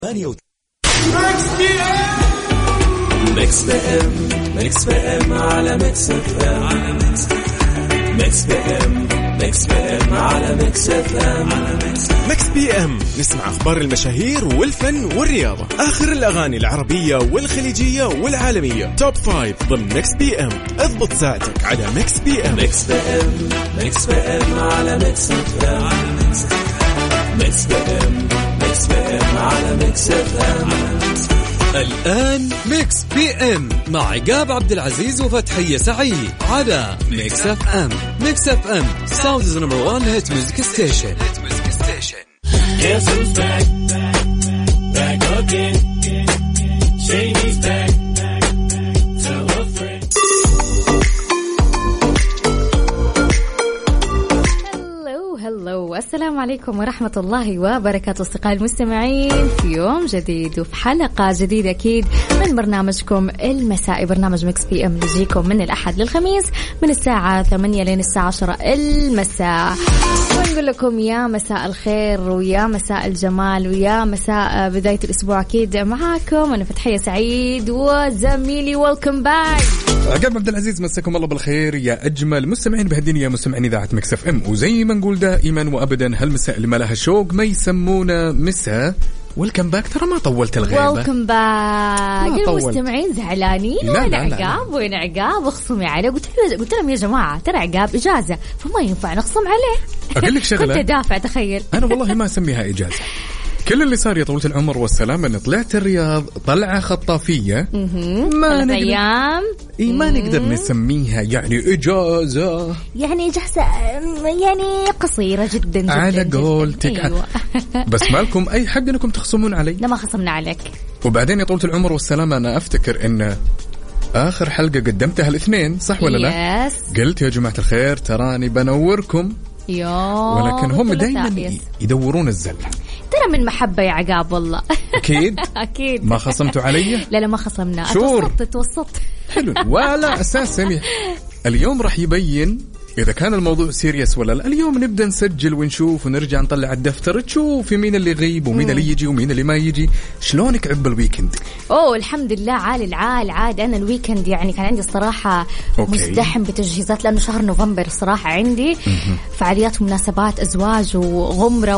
ميكس بي ام على ميكس اف ام. ميكس بي ام على ميكس اف ام. ميكس بي ام نسمع اخبار المشاهير والفن والرياضه، اخر الاغاني العربيه والخليجيه والعالميه، توب 5 ضمن ميكس بي ام. اضبط ساعتك على ميكس بي ام. ميكس بي ام على ميكس اف ام. ميكس بي ام على ميكس اف ام. الآن ميكس بي ام مع عقاب عبد العزيز وفتحية سعيد على ميكس اف ام. ميكس اف ام ساوندز نمبر 1 هيت ميوزك ستيشن. Guess who's back again. Shady's back. Tell a friend. هلو السلام عليكم ورحمة الله وبركاته أصدقائي المستمعين في يوم جديد وفي حلقة جديدة أكيد من برنامجكم المسائي، برنامج ميكس بي ام يجيكم من الأحد للخميس من الساعة 8 لين الساعة 10 المساء، ونقول لكم يا مساء الخير ويا مساء الجمال ويا مساء بداية الأسبوع. أكيد معاكم أنا فتحية سعيد وزميلي ويلكم باك عقاب عبد العزيز. مساكم الله بالخير يا أجمل مستمعين بهالدنيا، مستمعين إذاعة ميكس اف ام. وزي ما نقول دائما وأبدا هالمساء اللي ما لها شوق ما يسمونا مساء. ويلكم باك، ترى ما طولت الغيبة. ويلكم باك. المستمعين زعلانين وين عقاب وين عقاب اخصمي عليه. قلت لهم يا جماعة ترى عقاب إجازة فما ينفع نخصم عليه. أقول لك شغلة كنت دافع تخيل. أنا والله ما أسميها إجازة. كل اللي صار يا طولة العمر والسلام أن طلعت الرياض طلعة خطافية ما أيام ما نقدر نسميها يعني إجازة، يعني إجازة يعني قصيرة جدا على قولتك. أيوة. بس مالكم أي حق أنكم تخصمون علي؟ لا ما خصمنا عليك. وبعدين يا طولة العمر والسلام أنا أفتكر أن آخر حلقة قدمتها الاثنين صح ولا لا؟ قلت يا جماعة الخير تراني بنوركم، ولكن هم دايما يدورون الزلة. ترى من محبة يا عقاب والله. أكيد أكيد. ما خصمتوا علي؟ لا ما خصمنا. توسطت حلو ولا أساسا. اليوم راح يبين إذا كان الموضوع سيريس ولا لا. اليوم نبدأ نسجل ونشوف ونرجع نطلع الدفتر تشوف مين اللي يغيب ومين اللي يجي ومين اللي ما يجي. شلونك عب الويكند؟ الحمد لله عاد أنا الويكند يعني كان عندي الصراحة مزدحم بتجهيزات لأنه شهر نوفمبر الصراحة عندي فعاليات ومناسبات أزواج وغمرة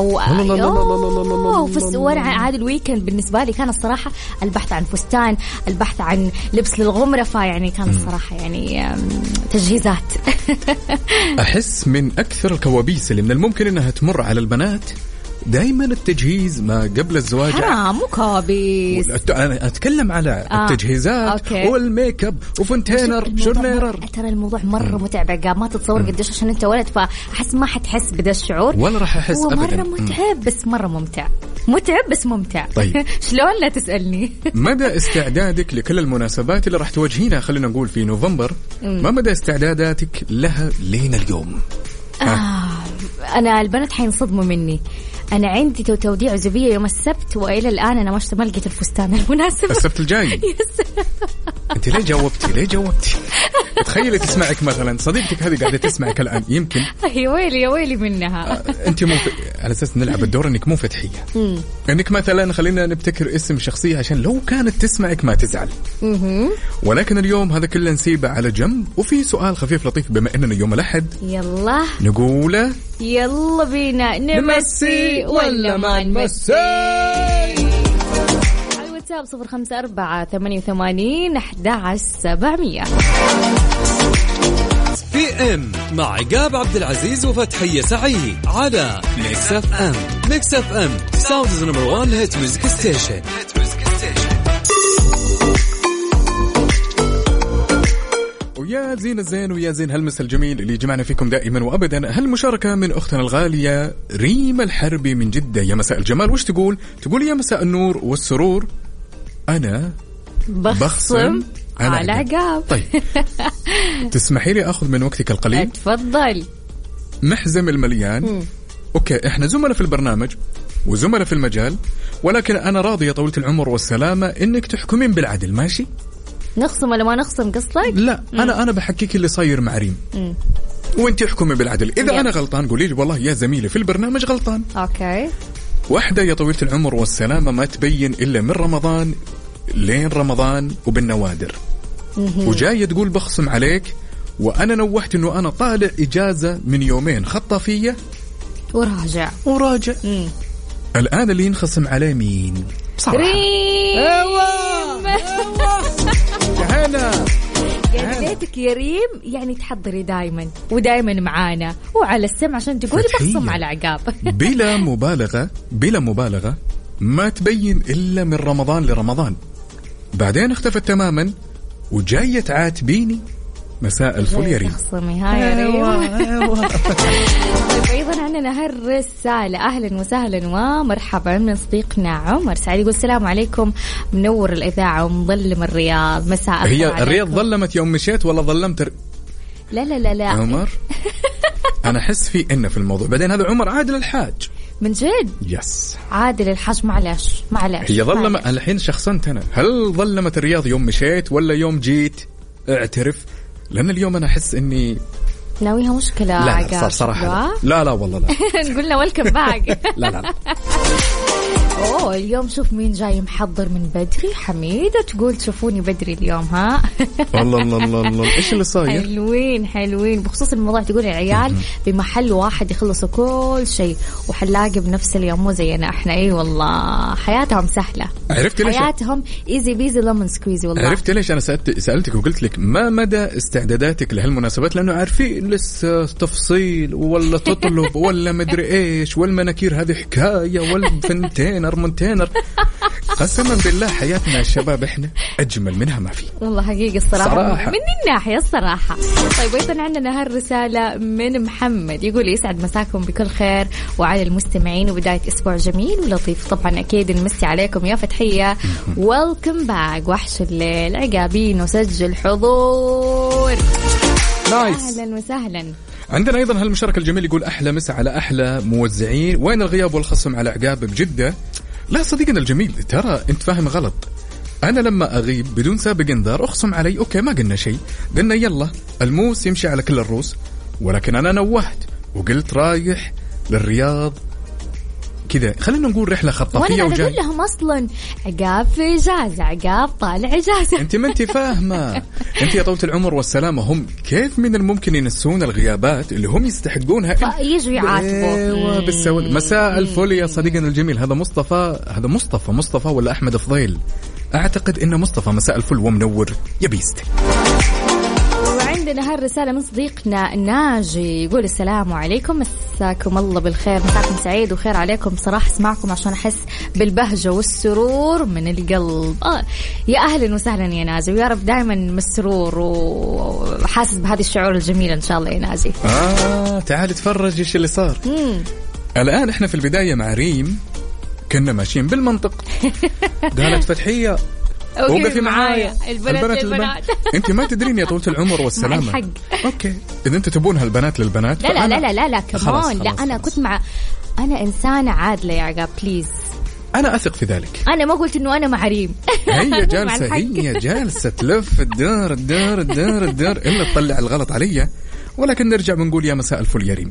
وأنا عاد الويكند بالنسبة لي كان الصراحة البحث عن فستان، البحث عن لبس للغمرة، فيعني كان الصراحة يعني تجهيزات. أحس من أكثر الكوابيس اللي من الممكن أنها تمر على البنات دايما التجهيز ما قبل الزواج. حرام مو كوابيس، أنا أتكلم على التجهيزات والميك اب وفونتينر شورنيرر. ترى الموضوع مرة متعب عقاب، ما تتصور قديش عشان أنت ولد فأحس ما حتحس بدا الشعور ولا راح أحس هو أبدا. مرة متعب بس مرة ممتع. متعب بس ممتع. طيب شلون لا تسألني. مدى استعدادك لكل المناسبات اللي راح تواجهينها خلينا نقول في نوفمبر؟ ما مدى استعداداتك لها لين اليوم؟ أنا البنات حينصدموا مني. أنا عندي توديع عزوبية يوم السبت وإلى الآن أنا ما لقيت الفستان المناسب. السبت الجاي. أنت ليه جاوبتي؟ تخيلي تسمعك مثلا صديقتك هذه قاعدة تسمعك الآن يمكن يا ويلي منها. أنت مو على أساس نلعب الدور إنك مو فتحية. إنك مثلا خلينا نبتكر اسم شخصية عشان لو كانت تسمعك ما تزعل. ولكن اليوم هذا كله نسيبه على جنب وفي سؤال خفيف لطيف بما إننا يوم الأحد يلا نقوله يلا بينا نمسي ولا ما نمسي. الواتساب 0548811700. بي ام مع عقاب عبد العزيز وفتحية سعيد على ميكس اف ام. ميكس اف ام ساوندز نمبر 1 هيت ميوزك ستيشن. ويا زين الزين ويا زين هالمس الجميل اللي جمعنا فيكم دائما وابدا. هالمشاركه من اختنا الغاليه ريما الحربي من جده. يا مساء الجمال. وش تقول يا مساء النور والسرور. انا بخصم على عقاب. طيب تسمحي لي اخذ من وقتك القليل؟ تفضل. محزم المليان. اوكي احنا زملاء في البرنامج وزملاء في المجال، ولكن انا راضي يا طويلة العمر والسلامه انك تحكمين بالعدل. ماشي؟ نخصم ولا ما نخصم قصدك؟ لا انا بحكيك اللي صاير مع ريم وانت احكمي بالعدل. اذا انا غلطان قولي لي والله يا زميلي في البرنامج غلطان. اوكي واحدة يا طويلة العمر والسلامة ما تبين إلا من رمضان لين رمضان وبالنوادر، وجاية تقول بخصم عليك، وأنا نوحت إنه أنا طالع إجازة من يومين خطافية وراجع. الآن اللي ينخصم عليه مين؟ بصراحة جهانا قلتك يا ريم، يعني تحضري دايما ودايما معانا وعلى السمع عشان تقولي بخصم على عقاب. بلا مبالغة ما تبين إلا من رمضان لرمضان، بعدين اختفت تماما وجاية تعاتبيني. مساء الفل يا ريم. تخصمي هاي يا ريم. أيضا عندنا هالرسالة، أهلا وسهلا ومرحبا من صديقنا عمر سعيد، يقول السلام عليكم، منور الإذاعة ومظلم الرياض. مساء الخير. هي الرياض ظلمت يوم مشيت ولا ظلمت؟ لا عمر أنا أحس في في الموضوع. بعدين هذا عمر عادل الحاج من جد. يس عادل الحاج. معلش هي ظلمة الحين شخصنت أنا، هل ظلمت الرياض يوم مشيت ولا يوم جيت؟ اعترف، لأن اليوم أنا أحس إني ناويها مشكلة. لا صراحة لا والله لا. قلنا welcome back. لا اليوم شوف مين جاي محضر من بدري. حميدة تقول تشوفوني بدري اليوم. ها الله إيش اللي صاير؟ حلوين بخصوص الموضوع. تقول العيال بمحل واحد يخلصوا كل شيء وحلاقي بنفس اليوم، مو زينا احنا. اي والله حياتهم سهلة. عرفت ليش؟ حياتهم ايزي بيزي لمن سكويزي. والله عرفت ليش أنا سألتك وقلت لك ما مدى استعداداتك لهالمناسبات، لأنه عارفين لسه تفصيل ولا تطلب ولا مدري ايش، والمناكير هذه حكاية، والفنتينر منتينر. قسما بالله حياتنا الشباب احنا اجمل منها ما في والله حقيقة الصراحة. من الناحية الصراحة. طيب ايضا عندنا هالرسالة من محمد، يقول يسعد مساكم بكل خير وعلى المستمعين وبداية اسبوع جميل ولطيف. طبعا اكيد نمسي عليكم يا فتحية. ويلكم باك وحش الليل عقابين وسجل حضور. نايس. اهلا وسهلا. عندنا ايضا هالمشاركة الجميل، يقول احلى مسا على احلى موزعين، وين الغياب والخصم على عقاب بجدة؟ لا صديقنا الجميل، ترى انت فاهم غلط. انا لما اغيب بدون سابق انذار اخصم علي، اوكي ما قلنا شيء، قلنا يلا الموس يمشي على كل الروس، ولكن انا نوهت وقلت رايح للرياض كذا، خلينا نقول رحلة خطافية وجاي. وانا اقول لهم اصلا عقاب في اجازة، عقاب طالع اجازة. انت ما انت فاهمة. انت يا طولة العمر والسلامة، هم كيف من الممكن ينسون الغيابات اللي هم يستحقونها؟ يجوا يعاتبوا. بالسواد. مساء الفل يا صديقنا الجميل. هذا مصطفى ولا احمد فضيل؟ اعتقد انه مصطفى. مساء الفل ومنور يا بيست. عندنا هالرسالة من صديقنا ناجي، يقول السلام عليكم، مساكم الله بالخير، مساكم سعيد وخير عليكم. صراحة اسمعكم عشان أحس بالبهجة والسرور من القلب. يا أهلا وسهلا يا ناجي، ويا رب دائما مسرور وحاسس بهذه الشعور الجميلة إن شاء الله يا ناجي. تعال تفرج إيش اللي صار. الآن إحنا في البداية مع ريم كنا ماشيين بالمنطق. قالت فتحية وقفي معايا البنات. انت ما تدرين يا طولة العمر والسلامة. الحق. اوكي اذا انت تبونها البنات للبنات. لا كمان. لا انا كنت مع، انا انسانة عادلة يا عقاب بليز. انا اثق في ذلك. انا ما قلت انه انا مع ريم. هي جالسة تلف الدار الا تطلع الغلط علي. ولكن نرجع بنقول يا مساء الفل يا ريم.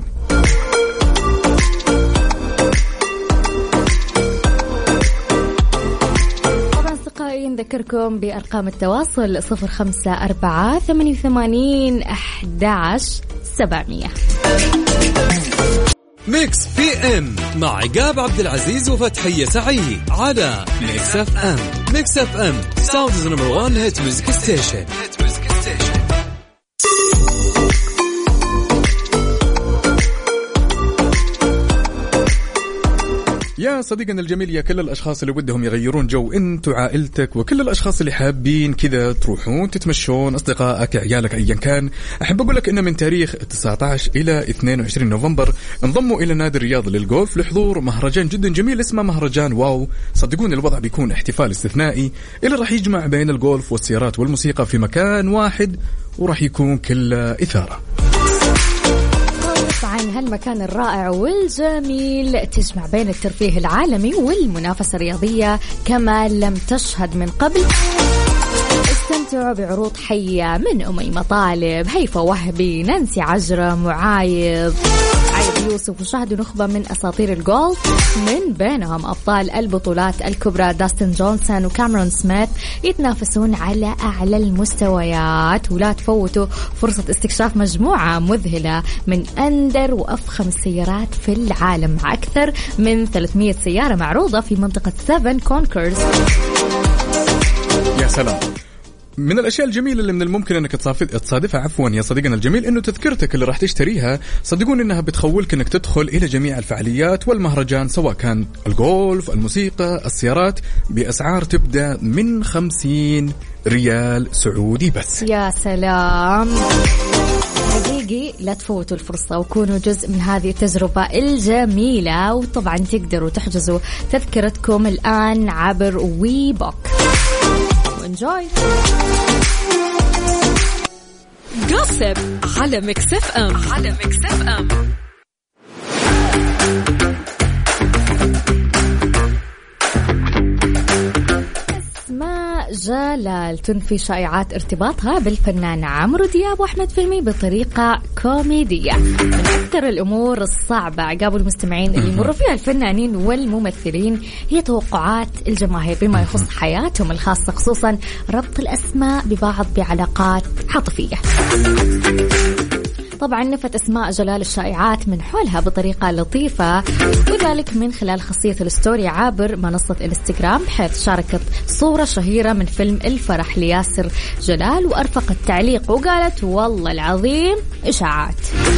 نذكركم بأرقام التواصل 0548811700. ميكس بي ام مع عقاب عبد العزيز وفتحية سعيد على ميكس اف ام. ميكس اف ام ساوندز نمبر 1 هيت ميوزك ستيشن. يا صديقنا الجميل، يا كل الأشخاص اللي ودهم يغيرون جو، أنت وعائلتك وكل الأشخاص اللي حابين كذا تروحون تتمشون، أصدقائك عيالك أيا كان، أحب أقول لك إن من تاريخ 19 إلى 22 نوفمبر انضموا إلى نادي الرياض للجولف لحضور مهرجان جدا جميل اسمه مهرجان واو. صدقوني الوضع بيكون احتفال استثنائي اللي راح يجمع بين الجولف والسيارات والموسيقى في مكان واحد، وراح يكون كله إثارة. طبعا هالمكان الرائع والجميل تجمع بين الترفيه العالمي والمنافسة الرياضية كما لم تشهد من قبل. استمتع استمتعوا بعروض حية من أميمة طالب، هيفا وهبي، نانسي عجرم، وعايض يوسف، وشاهدوا نخبة من أساطير الجولف من بينهم أبطال البطولات الكبرى داستن جونسون وكاميرون سميث يتنافسون على أعلى المستويات. ولا تفوتوا فرصة استكشاف مجموعة مذهلة من أندر وأفخم السيارات في العالم مع أكثر من 300 سيارة معروضة في منطقة 7 كونكورس. يا سلام. من الأشياء الجميلة اللي من الممكن أنك تصادفها يا صديقنا الجميل إنه تذكرتك اللي راح تشتريها صدقون إنها بتخولك إنك تدخل إلى جميع الفعاليات والمهرجان سواء كان الجولف، الموسيقى، السيارات، بأسعار تبدأ من 50 ريال سعودي بس. يا سلام، حقيقي لا تفوتوا الفرصة وكونوا جزء من هذه التجربة الجميلة. وطبعا تقدروا تحجزوا تذكرتكم الآن عبر وي بوك. Enjoy. Gossip على ميكس اف ام. اسماء جلال تنفي شائعات ارتباطها بالفنان عمرو دياب واحمد فهمي بطريقة كوميدية. من أكثر الأمور الصعبة عقاب المستمعين اللي يمر فيها الفنانين والممثلين هي توقعات الجماهير بما يخص حياتهم الخاصة، خصوصا ربط الأسماء ببعض بعلاقات عاطفية. طبعا نفت أسماء جلال الشائعات من حولها بطريقة لطيفة، وذلك من خلال خاصية الستوري عبر منصة انستغرام، حيث شاركت صورة شهيرة من فيلم الفرح لياسر جلال وأرفقت تعليق وقالت والله العظيم إشاعات.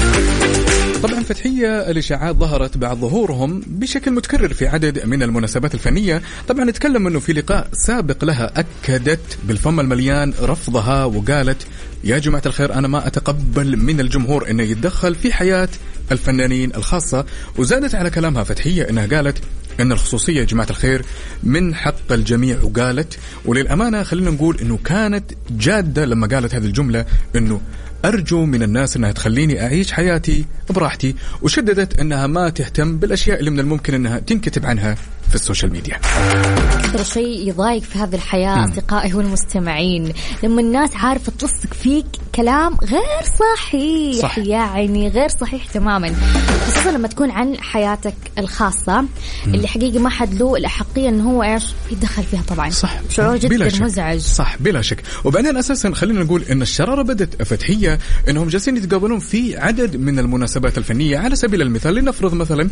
طبعا فتحية، الإشاعات ظهرت بعد ظهورهم بشكل متكرر في عدد من المناسبات الفنية. طبعا نتكلم أنه في لقاء سابق لها أكدت بالفم المليان رفضها وقالت يا جماعة الخير أنا ما أتقبل من الجمهور أنه يتدخل في حياة الفنانين الخاصة. وزادت على كلامها فتحية أنها قالت أن الخصوصية يا جماعة الخير من حق الجميع، وقالت وللأمانة خلينا نقول أنه كانت جادة لما قالت هذه الجملة أنه أرجو من الناس أنها تخليني أعيش حياتي براحتي، وشددت أنها ما تهتم بالأشياء اللي من الممكن أنها تنكتب عنها في السوشيال ميديا. أكثر شيء يضايق في هذه الحياة أصدقائي والمستمعين لما الناس عارفة تلصق فيك كلام غير صحيح. صح. يعني غير صحيح تماما، خصوصا لما تكون عن حياتك الخاصة اللي حقيقي ما حد له الأحقية أنه هو إيش يتدخل فيها. طبعا صح، شعور جدا مزعج. صح بلا شك. وبعدين أساسا خلينا نقول أن الشرارة بدت فتحية أنهم جالسين يتقابلون في عدد من المناسبات الفنية. على سبيل المثال لنفرض مثلا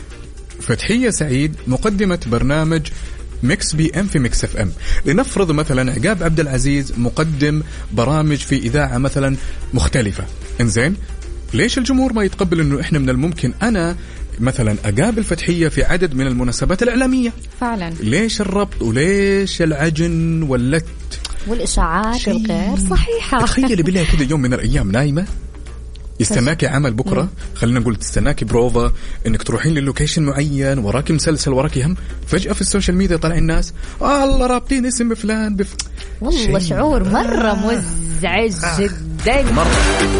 فتحية سعيد مقدمة برنامج ميكس بي ام في ميكس اف ام، لنفرض مثلا عقاب عبد العزيز مقدم برامج في إذاعة مثلا مختلفة. انزين ليش الجمهور ما يتقبل انه احنا من الممكن انا مثلا اقابل فتحية في عدد من المناسبات الإعلامية؟ فعلا ليش الربط وليش العجن واللت والإشاعات الغير صحيحة؟ تخيلي بالله كده يوم من الأيام نايمة يستناكي عمل بكرة، خلينا نقول تستناكي بروفا انك تروحين للوكيشن معين، وراكي مسلسل، وراكي هم، فجأة في السوشيال ميديا طالع الناس الله رابطين اسم فلان والله شعور مرة مزعج جدا مرة.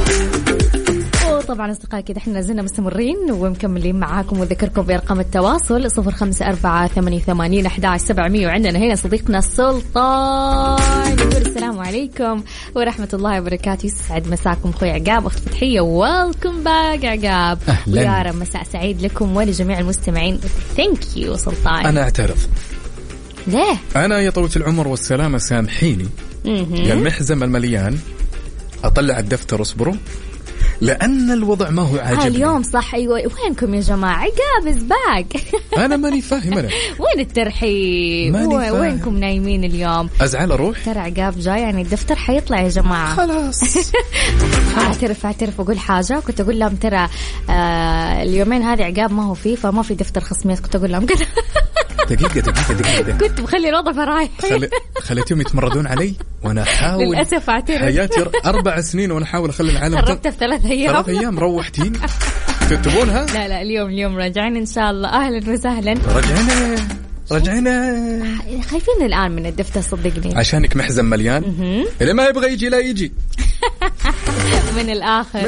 طبعا أصدقائي كده احنا زلنا مستمرين ومكملين معاكم، وذكركم بأرقام التواصل 0548811700. وعندنا هنا صديقنا سلطان يقول السلام عليكم ورحمة الله وبركاته، يسعد مساكم أخوي عقاب أخت فتحية، ويلكم باك عقاب، ويا رب مساء سعيد لكم ولجميع المستمعين. ثانك يو سلطان. أنا أعترض. ليه؟ أنا يا طويلة العمر والسلامة سامحيني يا المحزم المليان، أطلع الدفتر اصبروا لأن الوضع ما هو عاجبني اليوم. صح أيوة، وينكم يا جماعة؟ عقاب باك. أنا ماني فاهم أنا وين الترحيب؟ وينكم نايمين اليوم؟ أزعل أروح؟ ترى عقاب جاي يعني الدفتر حيطلع يا جماعة خلاص. أعترف أقول حاجة، كنت أقول لهم ترى اليومين هذه عقاب ما هو فيه فما في دفتر خصميات، كنت أقول لهم كده. دقيقة كنت بخلي الوضع فرايح. خليتهم يتمردون علي وأنا أحاول. للأسف أعترف حياتي 4 سنين وأنا أحاول أخلي العالم. قربت في 3 أيام. 3 أيام روحتين تبونها؟ لا اليوم راجعين إن شاء الله. أهلا وسهلا. رجعنا خايفين الآن من الدفتر صدقني. عشانك محزن مليان. اللي ما يبغى يجي لا يجي. من الآخر.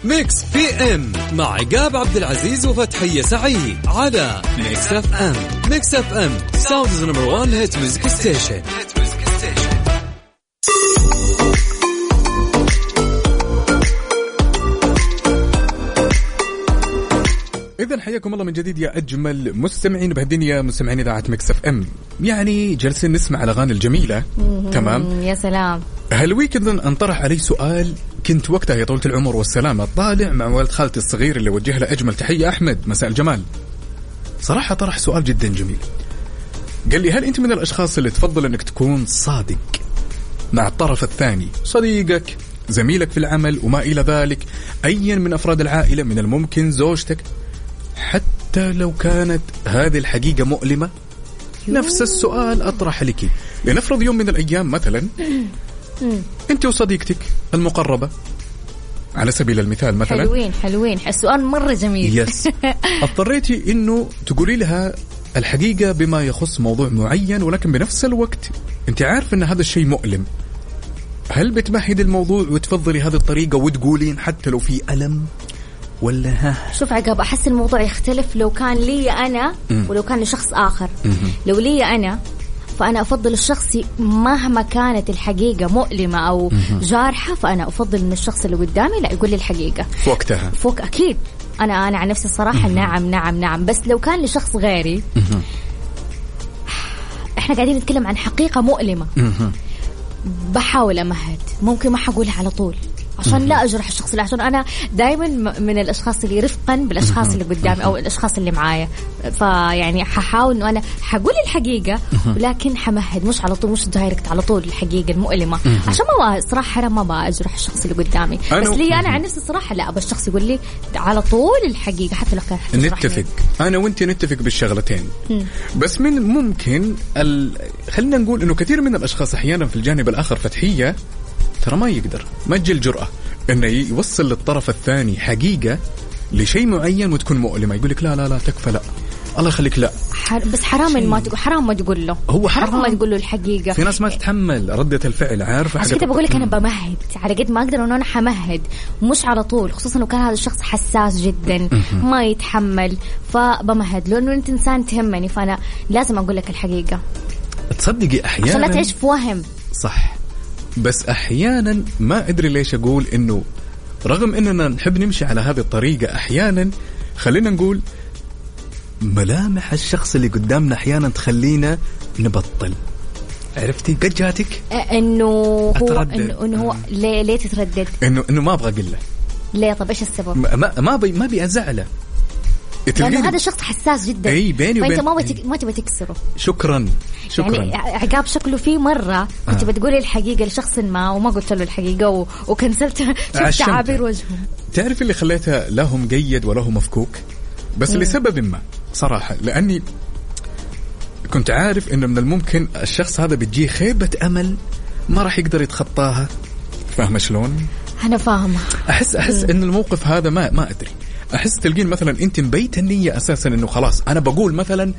ميكس بي ام مع عقاب عبد العزيز وفتحية سعيد على ميكس اف ام. ميكس اف ام ساوندز نمبر 1 هيت ميوزك ستيشن. إذن حياكم الله من جديد يا أجمل مستمعين بهالدنيا، مستمعين إذاعة ميكس اف ام. يعني جلسين نسمع الأغاني الجميلة. تمام. يا سلام. هالويكند انطرح علي سؤال، كنت وقتها يا طولة العمر والسلامة طالع مع والد خالتي الصغير اللي وجه له أجمل تحية، أحمد مساء الجمال. صراحة طرح سؤال جدا جميل، قال لي هل أنت من الأشخاص اللي تفضل أنك تكون صادق مع الطرف الثاني، صديقك، زميلك في العمل وما إلى ذلك، أيا من أفراد العائلة، من الممكن زوجتك، حتى لو كانت هذه الحقيقة مؤلمة؟ نفس السؤال أطرح لك. لنفرض يوم من الأيام مثلا أنت وصديقتك المقربة على سبيل المثال مثلا، حلوين السؤال مرة جميل. يس. اضطريتي إنه تقولي لها الحقيقة بما يخص موضوع معين، ولكن بنفس الوقت أنت عارف أن هذا الشيء مؤلم. هل بتمهد الموضوع وتفضلي هذه الطريقة وتقولين حتى لو في ألم، ولا ها؟ شوف عقاب، أحس الموضوع يختلف لو كان لي أنا ولو كان لشخص آخر. لو لي أنا فأنا أفضل الشخص مهما كانت الحقيقة مؤلمة أو جارحة، فأنا أفضل من الشخص اللي قدامي لا يقول لي الحقيقة في وقتها. فوق أكيد. أنا عن نفسي الصراحة نعم. بس لو كان لشخص غيري، إحنا قاعدين نتكلم عن حقيقة مؤلمة، بحاول أمهد. ممكن ما حقولها على طول عشان لا أجرح الشخص اللي، عشان أنا دايما من الأشخاص اللي رفقا بالأشخاص اللي قدامي أو الأشخاص اللي معايا. فيعني ححاول إنه أنا حقول الحقيقة، ولكن حمهد، مش على طول، مش دايركت على طول الحقيقة المؤلمة، عشان ما صراحة حرام ما بقى أجرح الشخص اللي قدامي. بس لي أنا عن نفسي الصراحة لا، أبى الشخص يقول لي على طول الحقيقة حتى لو كان نتفق أنا وأنت نتفق بالشغلتين. بس من ممكن خلينا نقول إنه كثير من الأشخاص أحيانا في الجانب الآخر فتحية ترى ما يقدر، ما تجي الجرأة إنه يوصل للطرف الثاني حقيقة لشيء معين وتكون مؤلمة. يقولك لا تكفى، لا الله يخليك، لا بس حرام ما تقول، حرام ما تقول له، هو حرام ما تقول له الحقيقة. في ناس ما تتحمل ردة الفعل، عارفة؟ عشان كده بقول لك أنا بمهد على قد ما أقدر، إنه أنا حمهد مش على طول، خصوصا لو كان هذا الشخص حساس جدا ما يتحمل، فبمهد له إنه أنت إنسان تهمني، فأنا لازم أقول لك الحقيقة. تصدقي أحيانا عشان لا تعيش في وهم. صح. بس أحيانا ما أدري ليش أقول إنه رغم إننا نحب نمشي على هذه الطريقة، أحيانا خلينا نقول ملامح الشخص اللي قدامنا أحيانا تخلينا نبطل. عرفتي قد جاتك؟ إنه هو ليه تتردد؟ إنه ما أبغى أقول له. ليه؟ طب إيش السبب؟ ما بيأزعله، لأنه هذا الشخص حساس جدا. أي بيني وبين فأنت ما تبي تكسره. شكرا. يعني عقاب شكله فيه مرة كنت بتقولي الحقيقة لشخص ما وما قلت له الحقيقة وكنسلت، شفت تعابير وجهه. تعرف اللي خليتها له مقيد وله مفكوك، بس لسبب ما صراحة، لأني كنت عارف إنه من الممكن الشخص هذا بتجيه خيبة أمل ما راح يقدر يتخطاها. فاهمة شلون؟ أنا فاهمة. أحس إن الموقف هذا ما أدري، أحس تلقين مثلا أنت مبيت النية أساسا إنه خلاص أنا بقول مثلا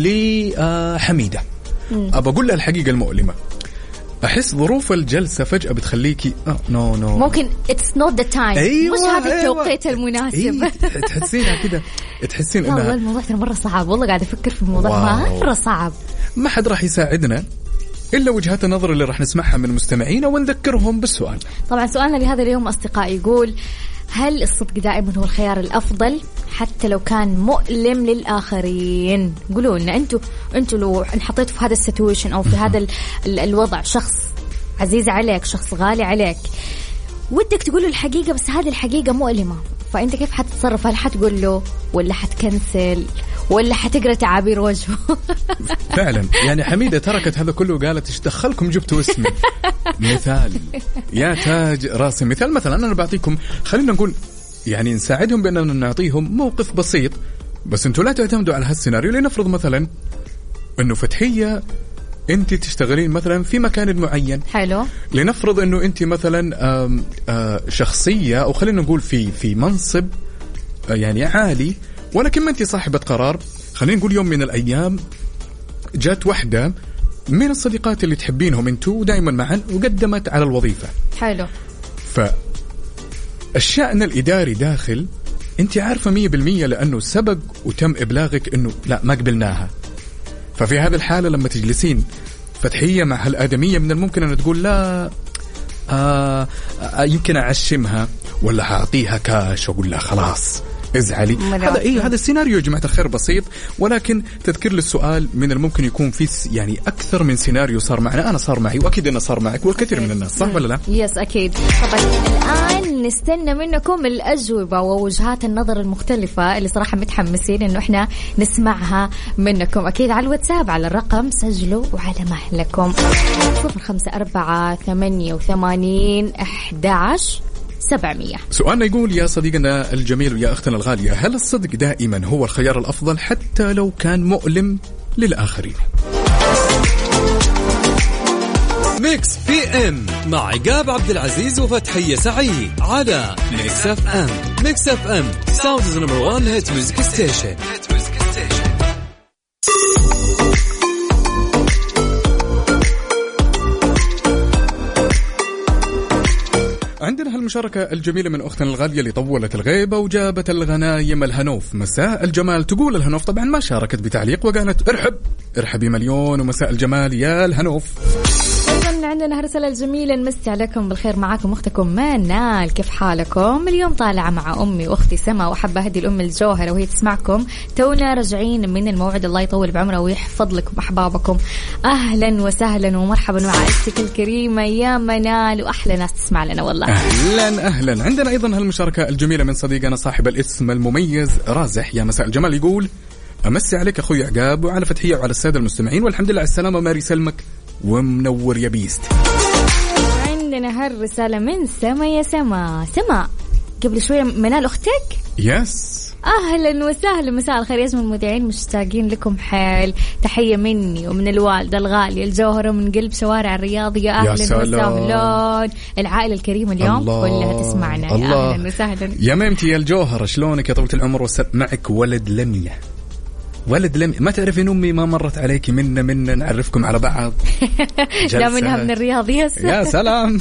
لحميدة أقول لها الحقيقة المؤلمة، أحس ظروف الجلسة فجأة بتخليكي نو ممكن it's not the time. أيوة، مش هذا التوقيت المناسب. تحسينها كده، تحسين إنها والله الموضوع مرة صعب، والله قاعد أفكر في الموضوع مرة صعب. ما حد راح يساعدنا إلا وجهات النظر اللي راح نسمعها من مستمعينا ونذكرهم بالسؤال. طبعا سؤالنا لهذا اليوم أصدقائي يقول: هل الصدق دائما هو الخيار الأفضل حتى لو كان مؤلم للآخرين؟ قولوا لنا أنتوا لو انحطيتوا في هذا السيتويشن أو في هذا الوضع، شخص عزيز عليك، شخص غالي عليك، ودك تقوله الحقيقة بس هذه الحقيقة مؤلمة، فأنت كيف حتتصرف؟ هل حتقول له ولا حتكنسل ولا حتقرأ تعابير وجهه؟ فعلا يعني حميدة تركت هذا كله وقالت ايش دخلكم جبتوا اسمي. مثال يا تاج راسي. مثلا أنا بعطيكم، خلينا نقول يعني نساعدهم بأننا نعطيهم موقف بسيط، بس انتوا لا تعتمدوا على هالسيناريو. لنفرض مثلا انه فتحية انت تشتغلين مثلا في مكان معين، حلو، لنفرض انه انت مثلا شخصية او خلينا نقول في منصب يعني عالي، ولكن ما انت صاحبة قرار. خلينا نقول يوم من الايام جات واحدة من الصديقات اللي تحبينهم انتوا دائما معا وقدمت على الوظيفة، حلو، الشأن الإداري داخل أنت عارفة 100% لأنه سبق وتم إبلاغك أنه لا ما قبلناها. ففي هذه الحالة لما تجلسين فتحية مع هالآدمية من الممكن أن تقول لا يمكن أعشمها ولا هعطيها كاش وأقول لها خلاص ازعلي. هذا السيناريو يا جماعة الخير بسيط، ولكن تذكير للسؤال من الممكن يكون في يعني أكثر من سيناريو صار معنا. أنا صار معي وأكيد أنه صار معك والكثير من الناس، صح ولا لا؟ يس أكيد. طبعا الآن نستنى منكم الأجوبة ووجهات النظر المختلفة اللي صراحة متحمسين إنه إحنا نسمعها منكم. أكيد على الواتساب على الرقم سجلوا وعلى مهلكم 0548811700. سؤالنا يقول يا صديقنا الجميل ويا أختنا الغالية، هل الصدق دائما هو الخيار الأفضل حتى لو كان مؤلم للآخرين؟ ميكس بي ام مع عقاب عبد العزيز وفتحية سعيد على ميكس اف ام. ميكس اف ام ساوندز نمبر 1 هيت ميوزك ستيشن. عندنا هالمشاركة الجميلة من أختنا الغالية اللي طولت الغيبة وجابت الغنايم الهنوف. مساء الجمال. تقول الهنوف طبعا ما شاركت بتعليق وقالت ارحبي مليون ومساء الجمال يا الهنوف. أيضا عندنا هالرسالة الجميلة، نمسي عليكم بالخير، معاكم أختكم منال، كيف حالكم؟ اليوم طالعة مع أمي وأختي سما وأحب أهدي الأم الجوهرة وهي تسمعكم، تونا راجعين من الموعد، الله يطول بعمره ويحفظ لكم أحبابكم. أهلا وسهلا ومرحبا مع عائلتك الكريمة يا منال، وأحلى ناس تسمع لنا والله. أهلا. عندنا أيضا هالمشاركة الجميلة من صديقنا صاحب الاسم المميز رازح، يا مساء الجمال، يقول أمسي عليك أخوي عقاب وعلى فتحية وعلى السادة المستمعين، والحمد لله على السلامة، ماري سلمك ومنور يا بيست. عندنا هالرسالة من سما، يا سما قبل شوية منال أختك؟ يس. أهلا وسهلا، مساء الخير يا اسم المذيعين، مشتاقين لكم حيل، تحية مني ومن الوالدة الغالية الجوهرة من قلب شوارع الرياض، يا أهلا وسهلا. العائلة الكريمة اليوم كلها تسمعنا، يا أهلا وسهلا يا ميمتي يا الجوهرة، شلونك يا طويلة العمر؟ معك ولد لمية ما تعرفين أمي ما مرت عليك منا نعرفكم على بعض. لا منها من الرياض. يا سلام.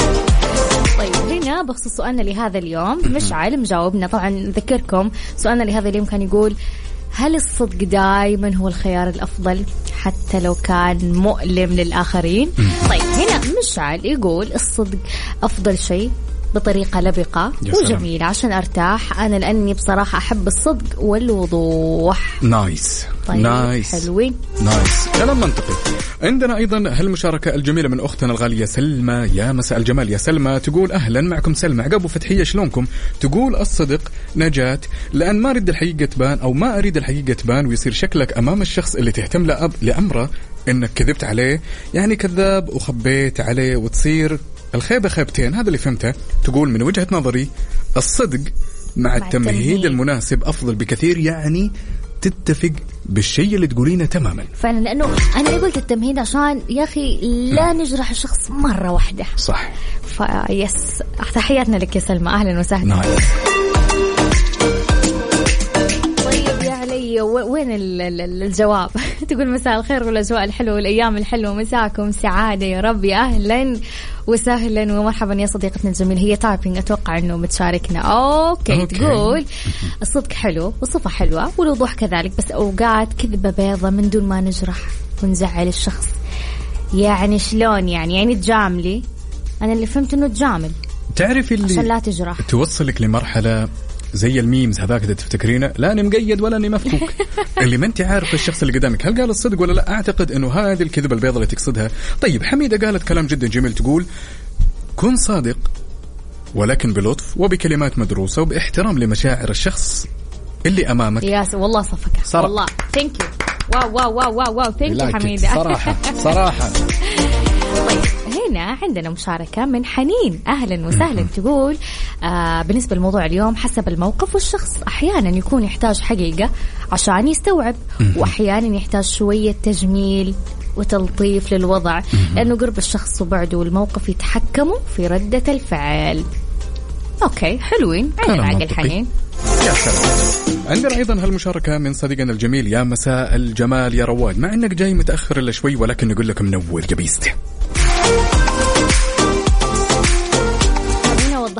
طيب هنا بخصوص سؤالنا لهذا اليوم مشعل مجاوبنا. طبعا نذكركم سؤالنا لهذا اليوم كان يقول هل الصدق دائما هو الخيار الأفضل حتى لو كان مؤلم للآخرين؟ طيب هنا مشعل يقول الصدق أفضل شيء بطريقة لبقة وجميلة عشان أرتاح أنا، لأني بصراحة أحب الصدق والوضوح. نايس. طيب نايس. حلوين. نايس، كلام منطقي. عندنا أيضا هالمشاركة الجميلة من أختنا الغالية سلمى، يا مساء الجمال يا سلمى، تقول أهلا معكم سلمى عقب وفتحية، شلونكم؟ تقول الصدق نجاة، لأن ما أريد الحقيقة تبان أو ما أريد الحقيقة تبان ويصير شكلك أمام الشخص اللي تهتم لأمره إنك كذبت عليه، يعني كذاب وخبيت عليه وتصير الخيبة خيبتين. هذا اللي فهمته. تقول من وجهة نظري الصدق مع التمهيد المناسب أفضل بكثير، يعني تتفق بالشيء اللي تقولينه تماما. فعلا، لأنه أنا قلت التمهيد عشان يا أخي لا نجرح الشخص مرة واحدة. صح. يس، تحياتنا لك يا سلمى، أهلا وسهلا. طيب يا علي وين الجواب؟ تقول مساء الخير والأجواء الحلوة والأيام الحلوة، مساكم سعادة يا رب، أهلا وسهلا ومرحبا يا صديقتنا الجميل. هي تايبينج أتوقع أنه متشاركنا. أوكي. تقول الصدق حلو والصفة حلوة والوضوح كذلك، بس أوقات كذبة بيضة من دون ما نجرح ونزعل الشخص. يعني شلون يعني تجاملي؟ أنا اللي فهمت أنه تجامل، تعرفي اللي عشان لا تجرح، توصلك لمرحلة زي الميمز هذاك تفتكرينه، لا أنا مقيد ولا أنا مفكوك. اللي ما أنت عارف الشخص اللي قدامك هل قال الصدق ولا لا. أعتقد أنه هذه الكذبة البيضاء اللي تقصدها. طيب حميدة قالت كلام جدا جميل، تقول كن صادق ولكن بلطف وبكلمات مدروسة وباحترام لمشاعر الشخص اللي أمامك. ياس والله صفك والله. ثانك يو. واو ثانك يو حميدة. صراحة. طيب هنا عندنا مشاركة من حنين، أهلا وسهلا. تقول بالنسبة للموضوع اليوم حسب الموقف والشخص، أحيانا يكون يحتاج حقيقة عشان يستوعب، وأحيانا يحتاج شوية تجميل وتلطيف للوضع، لأنه قرب الشخص وبعده والموقف يتحكموا في ردة الفعل. أوكي حلوين، عندنا عقل حنين. يا سلام. عندنا أيضا هالمشاركة من صديقنا الجميل، يا مساء الجمال يا رواد، مع أنك جاي متأخر إلا شوي ولكن نقول لك منور جبيست.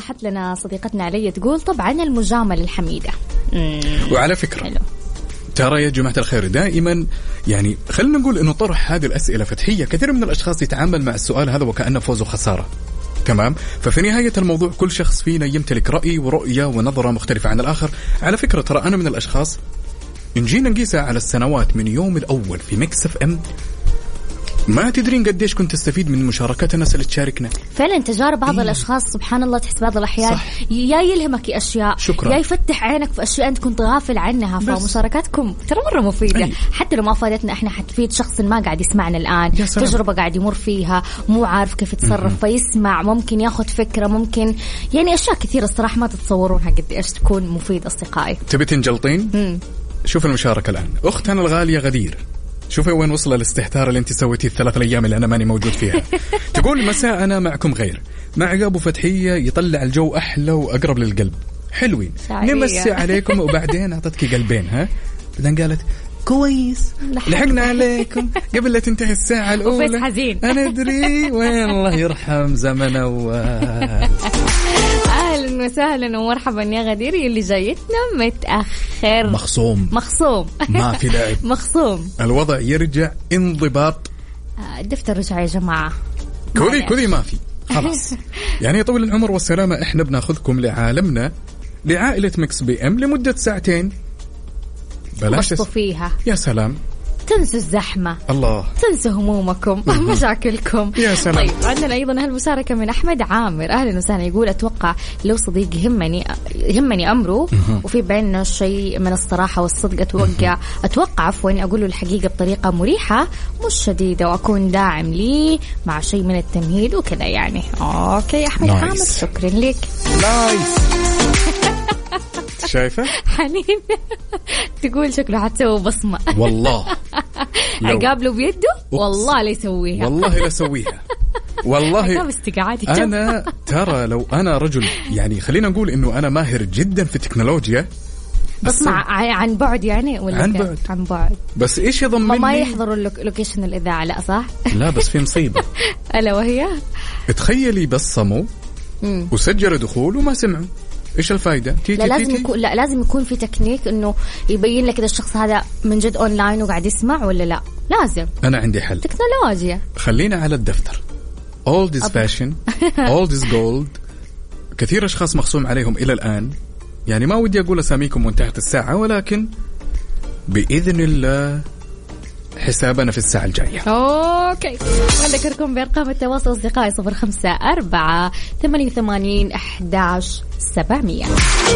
وضحت لنا صديقتنا علي تقول طبعا المجاملة الحميدة. وعلى فكرة حلو. ترى يا جماعة الخير دائما يعني خلينا نقول إنه طرح هذه الأسئلة فتحية، كثير من الأشخاص يتعامل مع السؤال هذا وكأنه فوز وخسارة. تمام. ففي نهاية الموضوع كل شخص فينا يمتلك رأي ورؤية ونظرة مختلفة عن الآخر. على فكرة ترى أنا من الأشخاص إن جينا نقيسها على السنوات من يوم الأول في ميكس اف ام ما تدرين قديش كنت استفيد من مشاركات الناس اللي تشاركنا. فعلا تجارب بعض الأشخاص سبحان الله تحس بعض الأحيان يا يلهمك أشياء شكرا. يا يفتح عينك في أشياء أنت كنت غافل عنها. فمشاركاتكم ترى مرة مفيدة. حتى لو ما فادتنا إحنا حتفيد شخص ما قاعد يسمعنا الآن، تجربة قاعد يمر فيها مو عارف كيف يتصرف فيسمع، ممكن ياخد فكرة، ممكن يعني أشياء كثيرة الصراحة ما تتصورونها قد إيش تكون مفيد. أصدقائي تبي تنجلطين؟ شوف المشاركة الآن. أختنا الغالية غدير، شوفي وين وصل الاستهتار اللي انت سويتيه الثلاث ايام اللي انا ماني موجود فيها. تقول مساء انا معكم غير مع عقاب وفتحية يطلع الجو احلى واقرب للقلب. حلوين نمسي عليكم. وبعدين اعطتك قلبين. ها بعدين قالت كويس لحقنا عليكم قبل لا تنتهي الساعة الأولى. وفيس حزين. أنا أدري وين الله يرحم زمن أول. أهلا وسهلا ومرحبا يا غدير اللي جايتنا متأخر. مخصوم ما في لعب. مخصوم. الوضع يرجع انضباط. الدفتر رجع يا جماعة. كذي ما في خلاص. يعني طول العمر والسلامة احنا بناخذكم لعالمنا لعائلة ميكس بي ام لمدة ساعتين. بلاش فيها. يا سلام. تنسوا الزحمة. الله. تنسوا همومكم مشاكلكم. يا سلام. طيب عندنا أيضا هالمشاركة من أحمد عامر. أهلا وسهلا. يقول أتوقع لو صديق يهمني أمره وفي بيننا شيء من الصراحة والصدق أتوقع أقول له الحقيقة بطريقة مريحة مش شديدة وأكون داعم لي مع شيء من التمهيد وكذا يعني. أوكي أحمد عامر شكرا لك. نايس. شايفة حنين تقول شكله حتسوي بصمة. والله أقابله بيده والله لا يسويها. والله لا يسويها. والله أنا ترى لو أنا رجل يعني خلينا نقول إنه أنا ماهر جدا في التكنولوجيا بس عن بعد يعني ولا عن بعد بس إيش يضمنني ما يحضروا اللوكيشن الإذاعة. لا صح. لا بس في مصيبة. ألا وهي تخيلي بصموا وسجلوا دخول وما سمعوا. إيش الفائدة؟ لازم يكون في تكنيك إنه يبين لك إذا الشخص هذا من جد أونلاين وقاعد يسمع ولا لا. لازم. أنا عندي حل. تكنولوجيا. خلينا على الدفتر. Old is fashion. Old is gold. كثير أشخاص مخصوم عليهم إلى الآن. يعني ما ودي أقول أساميكم وانتهت الساعة ولكن بإذن الله حسابنا في الساعة الجاية. أوكي. أذكركم بأرقام التواصل أصدقائي 0548811700.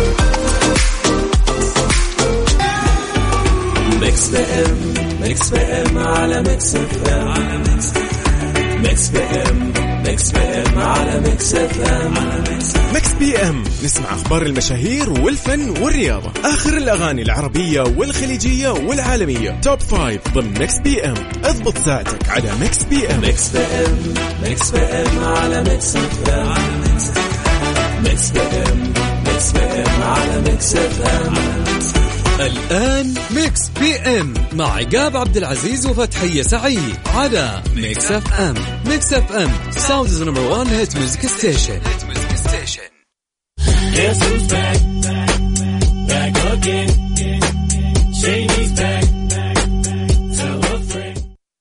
ميكس بي ام على ميكس اف ام. ميكس بي ام على ميكس اف ام. ميكس بي ام نسمع أخبار المشاهير والفن والرياضة، آخر الأغاني العربية والخليجية والعالمية، توب 5 ضمن ميكس بي ام. اضبط ساعتك على ميكس بي ام. ميكس بي ام على ميكس اف ام. ميكس بي ام على ميكس اف ام. الآن ميكس بي ام مع عقاب عبد العزيز وفتحية سعيد على ميكس اف ام. ميكس اف ام ساوندز نمبر 1 هيت ميوزك ستيشن. Guess who's back again. Shady's back. Tell a friend.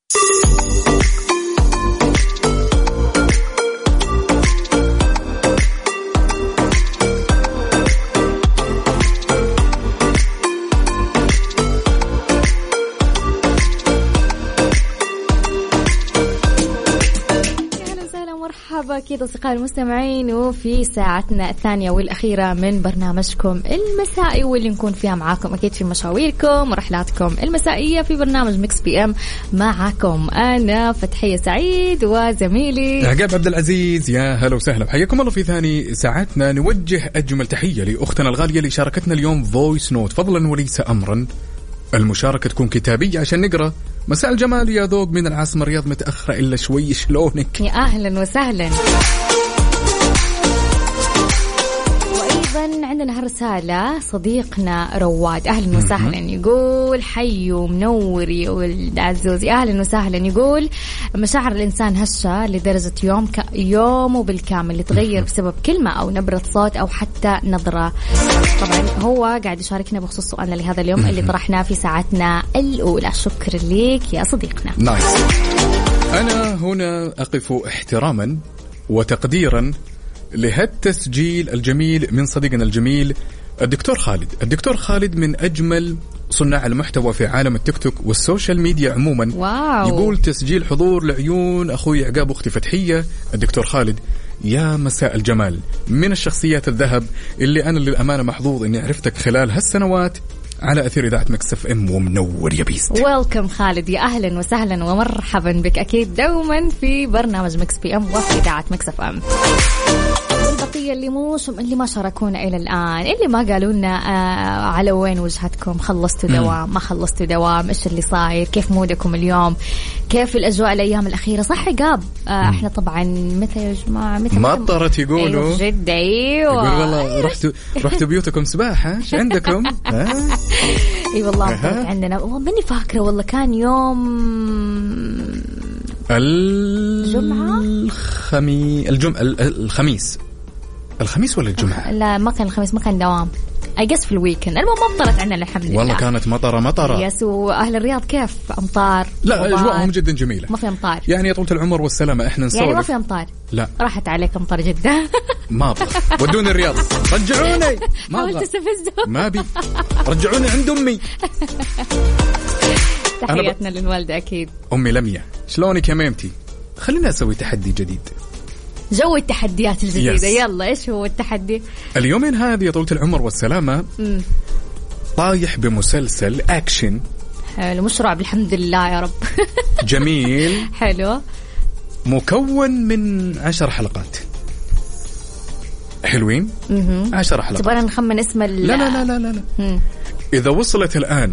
أكيد أصدقائي المستمعين وفي ساعتنا الثانية والأخيرة من برنامجكم المسائي واللي نكون فيها معاكم أكيد في مشاويركم ورحلاتكم المسائية في برنامج ميكس بي ام. معكم أنا فتحية سعيد وزميلي عقاب عبد العزيز. يا هلا وسهلا حياكم الله في ثاني ساعتنا. نوجه أجمل تحية لأختنا الغالية اللي شاركتنا اليوم فويس نوت فضلا وليس أمرا. المشاركة تكون كتابية عشان نقرأ. مساء الجمال يا ذوق من العاصمة الرياض متأخرة إلا شوي شلونك. يا أهلا وسهلا. وأيضا طبعا عندنا هالرسالة صديقنا رواد، أهلا وسهلا، يقول حي ومنور يا ولد عزوزي، أهلا وسهلا. يقول مشاعر الإنسان هشة لدرجة يومه بالكامل يتغير بسبب كلمة أو نبرة صوت أو حتى نظرة. طبعا هو قاعد يشاركنا بخصوص سؤالنا لهذا اليوم اللي طرحناه في ساعتنا الأولى. شكرا لك يا صديقنا. نايس. أنا هنا أقف احتراما وتقديرا لهالتسجيل الجميل من صديقنا الجميل الدكتور خالد. الدكتور خالد من أجمل صناع المحتوى في عالم التيك توك والسوشيال ميديا عموما. واو. يقول تسجيل حضور لعيون أخوي عقاب أختي فتحية. الدكتور خالد يا مساء الجمال، من الشخصيات الذهب اللي أنا للأمانة محظوظ إني عرفتك خلال هالسنوات على أثير إذاعة مكس اف ام. ومنور يا بيست. ويلكم خالد، يا أهلا وسهلا ومرحبا بك أكيد دوما في برنامج مكس بي ام وفي إذاعة مكس اف ام. البقية اللي ما شاركونا إلى الآن، اللي ما قالوا لنا على وين وجهتكم، خلصتوا دوام ما خلصتوا دوام، إيش اللي صاير، كيف مودكم اليوم، كيف الأجواء الأيام الأخيرة. صح عقاب؟ إحنا طبعا متى يا جماعة مطرت يقولوا. أيوة جد. أيوة يقول والله رحتوا بيوتكم سباحة، إيش عندكم؟ اي والله عندنا ماني فاكرة والله، كان يوم الجمعة الخميس ولا الجمعة؟ لا ما كان الخميس، ما كان دوام، أجس في الويكند. المهم مطرت عندنا الحمد لله. والله كانت مطرة. يس. وأهل الرياض كيف؟ أمطار؟ لا أجواءهم جدا جميلة. ما في أمطار يعني يا طولة العمر والسلامة. إحنا نسولف يعني ما في أمطار. لا راحت عليك أمطار جدا. ما أبغى. ودوني الرياض، رجعوني. ما حاولت تستفزهم. ما بي. رجعوني عند أمي. تحياتنا للوالدة أكيد. أمي لمية، شلونك يا ميمتي؟ خلينا أسوي تحدي جديد. جو التحديات الجديدة. يلا إيش هو التحدي؟ اليومين هذه يا طولة العمر والسلامة طايح بمسلسل أكشن حلو، مش رعب الحمد لله يا رب. جميل. حلو. مكون من 10 حلقات. حلوين. 10 حلقات. تبغى نخمن اسم لا. إذا وصلت الآن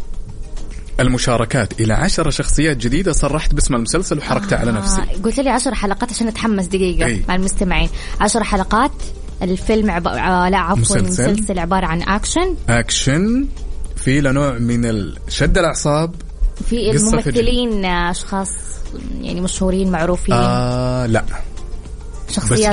المشاركات إلى 10 شخصيات جديدة صرحت باسم المسلسل وحركتها على نفسي. قلت لي 10 حلقات عشان أتحمس دقيقة مع المستمعين. 10 حلقات. الفيلم مسلسل عبارة عن أكشن في نوع من شد الأعصاب. في الممثلين أشخاص يعني مشهورين معروفين. لا شخصيات بس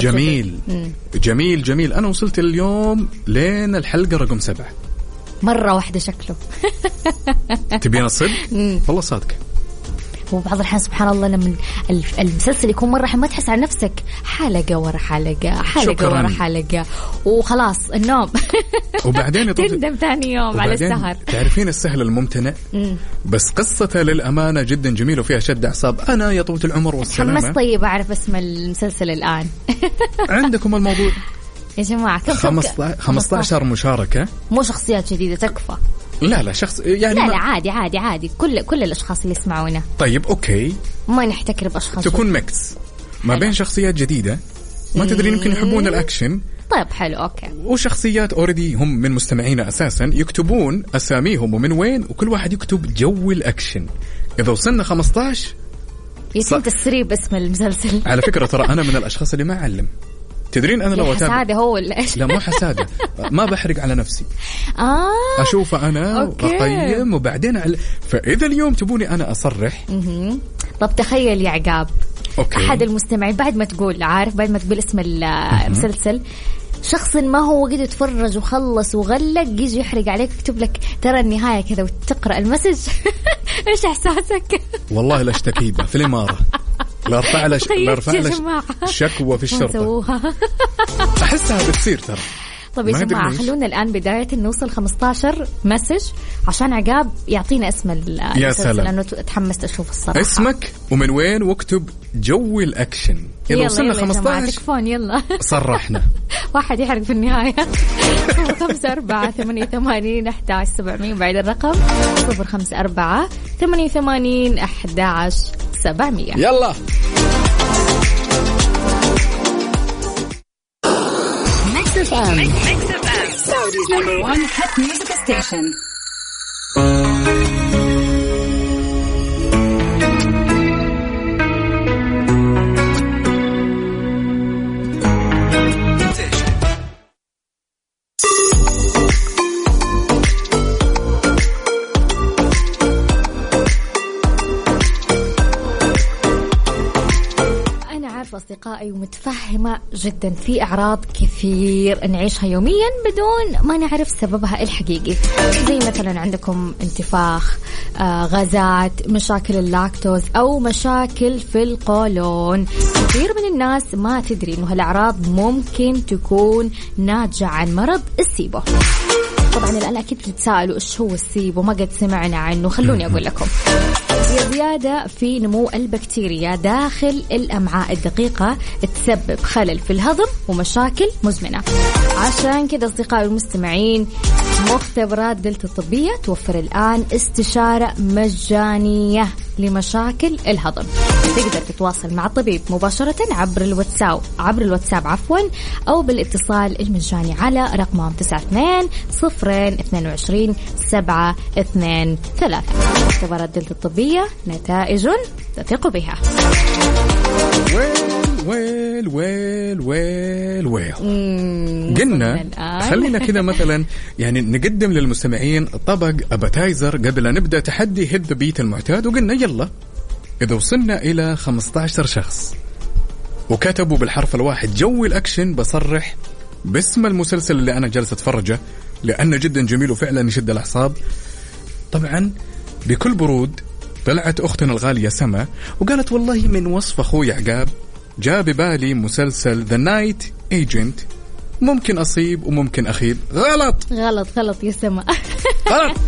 جميل. أنا وصلت اليوم لين الحلقة رقم 7 مرة واحدة شكله. تبين الصدق؟ والله صادق. وبعض الأحيان سبحان الله لما المسلسل يكون مرة ما تحس على نفسك، حلقة ورا حلقة ورا حلقة وخلاص النوم. وبعدين تندم ثاني يوم على السهر. تعرفين السهل الممتنع. بس قصته للأمانة جدا جميلة وفيها شد أعصاب. أنا يا طويل العمر والسلامة تحمس. طيب أعرف اسم المسلسل الآن. عندكم الموضوع يا جماعة 15 مشاركة. مو شخصيات جديدة تكفى. لا شخص يعني لا عادي كل الأشخاص اللي يسمعونا. طيب أوكي، ما نحتكر بأشخاص تكون ميكس ما بين شخصيات جديدة ما تدري يمكن يحبون الأكشن. طيب حلو أوكي. وشخصيات أوريدي هم من مستمعينا أساسا يكتبون أساميهم ومن وين، وكل واحد يكتب جو الأكشن. إذا وصلنا 15 يتم تسريب اسم المسلسل. على فكرة ترى أنا من الأشخاص اللي ما أعلم. تدرين أنا لو أتابع حسادة هو ولا إيش؟ لا مو حسادة، ما بحرق على نفسي. أشوف أنا وأقيم وبعدين فإذا اليوم تبوني أنا أصرح. طب تخيل يا عقاب، أوكي. أحد المستمعين بعد ما تقول اسم المسلسل، شخص ما هو قد يتفرج وخلص وغلق يجي يحرق عليك، يكتب لك ترى النهاية كذا وتقرأ المسج. إيش إحساسك؟ والله لاشتكيبه في الإمارة، لا ارفع له شكوى في الشرطة. أحسها بتصير ترى. طب يا جماعة خلونا الآن بداية نوصل 15 مسج عشان عقاب يعطينا اسم المسلسل، لأنه تحمست أشوف الصراحة. اسمك ومن وين واكتب جو الأكشن. إذا وصلنا 15 تكفون يلا صرحنا. واحد يحرق في النهاية. 0548811700 بعد الرقم 0548811700. يلا Mix FM. Saudi's #1 hit music station. أصدقائي ومتفهمة جدا في أعراض كثير نعيشها يوميا بدون ما نعرف سببها الحقيقي، زي مثلا عندكم انتفاخ، غازات، مشاكل اللاكتوز أو مشاكل في القولون. كثير من الناس ما تدري إنه هالأعراض ممكن تكون ناتجة عن مرض السيبو. طبعا الآن أكيد بتتساءلوا إيش هو السيبو، ما قد سمعنا عنه. خلوني أقول لكم، هي زيادة في نمو البكتيريا داخل الأمعاء الدقيقة تسبب خلل في الهضم ومشاكل مزمنة. عشان كده أصدقائي المستمعين، مختبرات دلتا الطبية توفر الآن استشارة مجانية لمشاكل الهضم. تقدر تتواصل مع الطبيب مباشرة عبر الواتساب أو بالاتصال المجاني على رقمهم 92-022-723. مختبرات دلتا الطبية، نتائج تثق بها. ويل ويل ويل ويل قلنا خلينا كذا مثلا يعني نقدم للمستمعين طبق أباتايزر قبل أن نبدأ تحدي هيد ذا بيت المعتاد، وقلنا يلا إذا وصلنا إلى 15 شخص وكتبوا بالحرف الواحد جو الأكشن بصرح باسم المسلسل اللي أنا جالس أتفرجه لأنه جدا جميل وفعلا يشد الأعصاب. طبعا بكل برود طلعت أختنا الغالية سما وقالت والله من وصف أخوي عقاب جاء ببالي مسلسل The Night Agent، ممكن أصيب وممكن أخيب. غلط يا سما. غلط.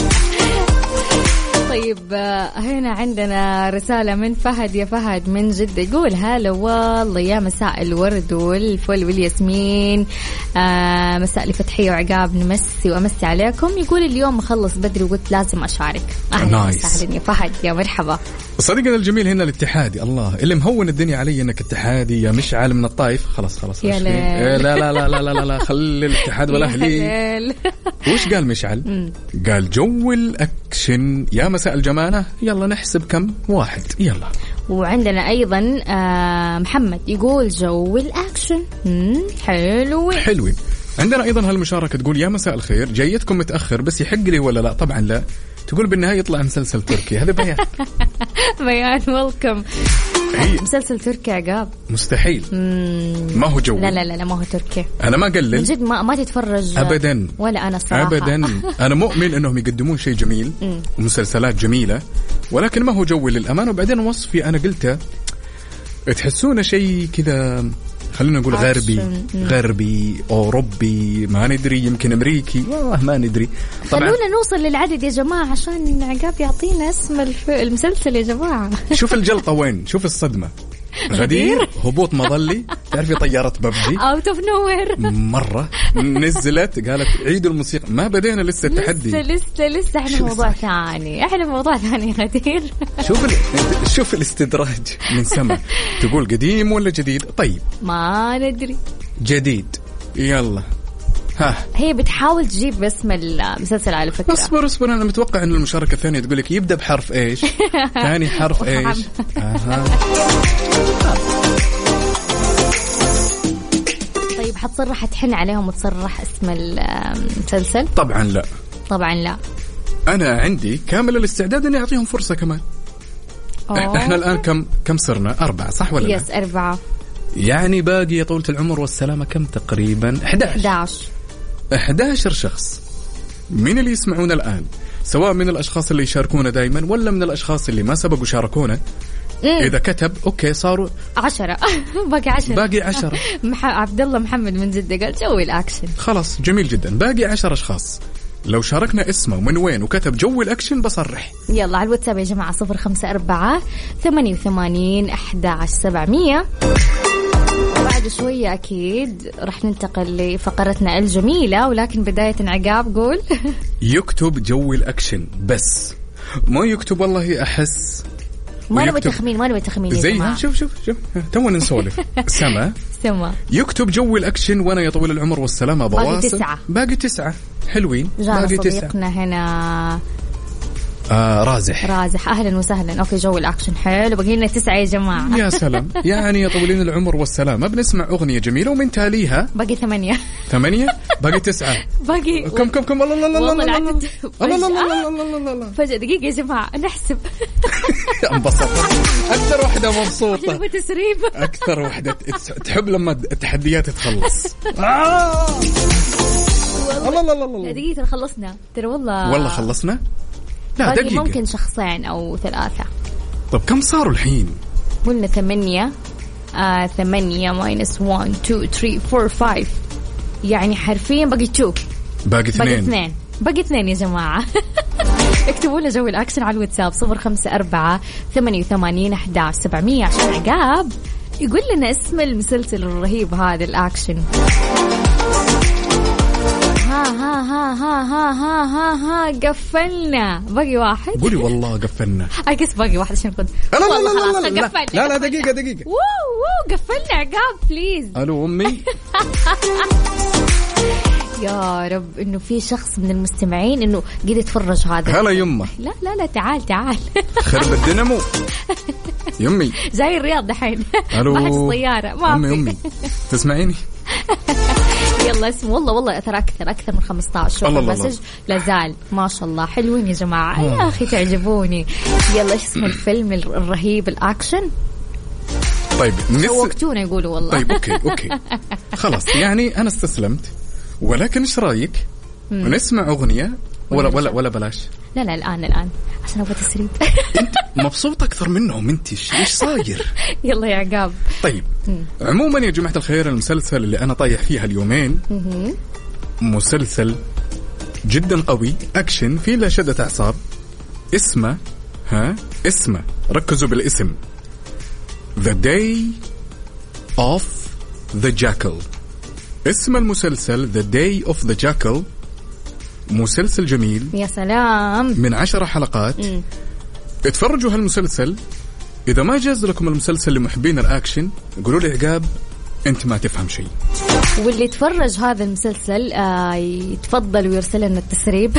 طيب هنا عندنا رسالة من فهد. يا فهد من جدة يقول هلا والله يا مساء الورد والفل والياسمين، مساء لفتحية وعقاب، نمسي وأمسي عليكم. يقول اليوم مخلص بدري وقلت لازم أشارك. أهلا وسهلا يا فهد، يا مرحبا. صديقنا الجميل هنا الاتحادي، الله اللي مهون الدنيا علي انك اتحادي يا مشعل من الطائف. خلاص يا لا لا لا لا لا لا خلي الاتحاد والاهلي. وش قال مشعل؟ قال جو الاكشن يا مساء الجمانة. يلا نحسب كم واحد. يلا. وعندنا ايضا محمد يقول جو الاكشن. حلوين. عندنا ايضا هالمشاركة تقول يا مساء الخير، جايتكم متأخر بس يحق لي ولا لا؟ طبعا لا. تقول بالنهاية يطلع مسلسل تركي. هذا بيان. بيان ويلكم. مسلسل تركي عقاب مستحيل. ما هو جو. لا ما هو تركي. أنا ما قلل من جد، ما تتفرج أبدا ولا أنا صراحة أبدا. أنا مؤمن أنهم يقدمون شيء جميل ومسلسلات جميلة، ولكن ما هو جوي للأمانة. وبعدين وصفي أنا قلته تحسونه شيء كذا، خلينا نقول غربي أوروبي، ما ندري، يمكن أمريكي، والله ما ندري. خلونا نوصل للعدد يا جماعة عشان عقاب يعطينا اسم المسلسل يا جماعة. شوف الجلطة وين، شوف الصدمة. غدير هبوط مظلي، تعرفي طيارة ببجي اوت اوف نوير مرة نزلت قالت عيد الموسيقى. ما بدينا لسه التحدي، لسه احنا موضوع ثاني. غدير شوف الاستدراج من سما. تقول قديم ولا جديد؟ طيب ما ندري. جديد. يلا هي بتحاول تجيب اسم المسلسل على فكرة. اصبر أنا متوقع أن المشاركة الثانية تقول لك يبدأ بحرف إيش. ثاني حرف إيش. طيب حتصرح تحن عليهم وتصرح اسم المسلسل؟ طبعا لا. أنا عندي كامل الاستعداد أن أعطيهم فرصة كمان. إحنا الآن كم صرنا؟ 4 صح ولا لا؟ يس 4. يعني باقي يا طولة العمر والسلامة كم تقريبا؟ 11 شخص من اللي يسمعون الآن، سواء من الأشخاص اللي يشاركونا دايما ولا من الأشخاص اللي ما سبقوا شاركونا. إذا كتب أوكي صاروا 10. باقي 10. عبد الله محمد من جدة قال جوي الأكشن. خلاص جميل جدا. باقي 10 أشخاص لو شاركنا اسمه ومن وين وكتب جو الأكشن بصرح. يلا على الواتساب يا جماعة 054-88-11-700. بعد شوية أكيد رح ننتقل لفقرتنا الجميلة، ولكن بداية عقاب قول. يكتب جو الأكشن بس ما يكتب والله أحس. ما نبي تخمين يا زي جماعة. شوف تونا نسولف. سما يكتب جو الأكشن وأنا يا طويل العمر والسلامة بواصل. باقي 9 حلوين. باقي 9. صديقنا هنا رازح. أهلا وسهلا. أوكي جو الأكشن حلو. باقي لنا 9 يا جماعة. يا سلام. يعني يا طويلين العمر والسلامة بنسمع أغنية جميلة ومن تاليها باقي 8. باقي 9. باقي كم الله الله الله والله الله العدد الله الله الله الله الله. فجأة دقيقة يا جماعة نحسب. انبسط. أكثر واحدة مبسوطة، حلوة تسريب. أكثر واحدة تحب لما التحديات تخلص. الله الله الله الله. دقيقة خلصنا ترى والله خلصنا. لا باقي دقيقة، ممكن شخصين أو 3. طب كم صاروا الحين؟ قلنا 8. 8 minus 1 2 3 4 5 يعني حرفيا باقي 2. باقي 2. باقي 2 يا جماعة. اكتبوا لنا جو الأكشن على الواتساب 054 88 11 700 عشان عقاب يقول لنا اسم المسلسل الرهيب هذا الأكشن. ها قفلنا. باقي 1. قولي والله قفلنا. أكس باقي 1 عشان خد. لا دقيقة. وو قفلنا عقاب بليز. ألو أمي. يا رب إنه في شخص من المستمعين إنه قد يتفرج هذا. هلا يمه. لا تعال. خرب الدينامو. يمي. جاي الرياض دحين. ألو. ما حد طيارة. ما أمي تسمعيني؟ يلا اسم والله أثر أكثر من 15. شوف المسج لازال ما شاء الله حلوين يا جماعة. يا أخي تعجبوني. يلا اسم الفيلم الرهيب الأكشن. طيب شوقتونا يقولوا والله. طيب أوكي خلاص يعني أنا استسلمت، ولكن إيش رأيك نسمع أغنية ولا بلاش؟ لا الآن عشان أبغى تسريب. أنت مبسوط أكثر منهم أنت، إيش صاير؟ يلا يا عقاب. طيب عموما يا جماعة الخير، المسلسل اللي أنا طايح فيها اليومين مسلسل جدا قوي، أكشن فيه لا شدة أعصاب. اسمه ركزوا بالاسم The Day of the Jackal. اسم المسلسل The Day of the Jackal. مسلسل جميل يا سلام، من 10 حلقات. اتفرجوا هالمسلسل. إذا ما جاز لكم المسلسل لمحبين الأكشن قولوا لي عقاب أنت ما تفهم شيء. واللي يتفرج هذا المسلسل يتفضل ويرسل لنا التسريب.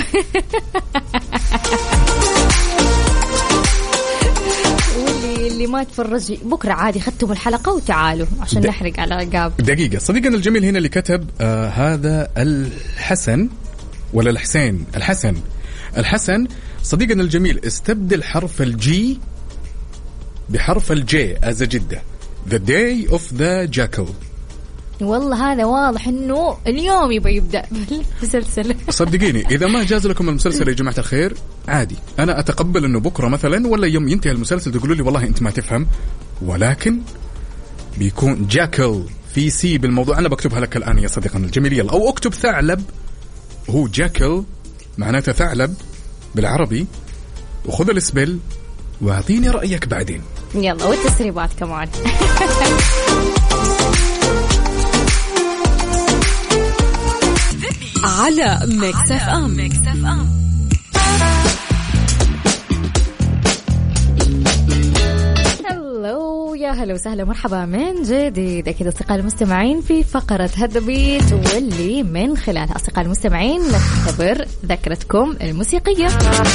واللي ما تفرج بكرة عادي خدتم الحلقة وتعالوا عشان نحرق على عقاب. دقيقة، صديقنا الجميل هنا اللي كتب هذا الحسن ولا الحسين؟ الحسن صديقنا الجميل استبدل حرف الجي بحرف الجي از جدة. The Day of the Jackal. والله هذا واضح انه اليوم يبدأ بالمسلسل. صدقيني اذا ما جاز لكم المسلسل يا جماعة الخير عادي، انا اتقبل انه بكرة مثلا ولا يوم ينتهي المسلسل تقولوا لي والله انت ما تفهم، ولكن بيكون جاكل في سي بالموضوع. انا بكتبها لك الان يا صديقنا الجميل، يلا او اكتب ثعلب. هو جاكل معناته ثعلب بالعربي، وخذ الاسبل واعطيني رأيك بعدين. يلا والتسريبات كمان. على ميكس اف ام. يا هلا وسهلا مرحبا من جديد. أكيد أصدقاء المستمعين في فقرة هذا بيت، واللي من خلالها أصدقاء المستمعين نختبر ذاكرتكم الموسيقية.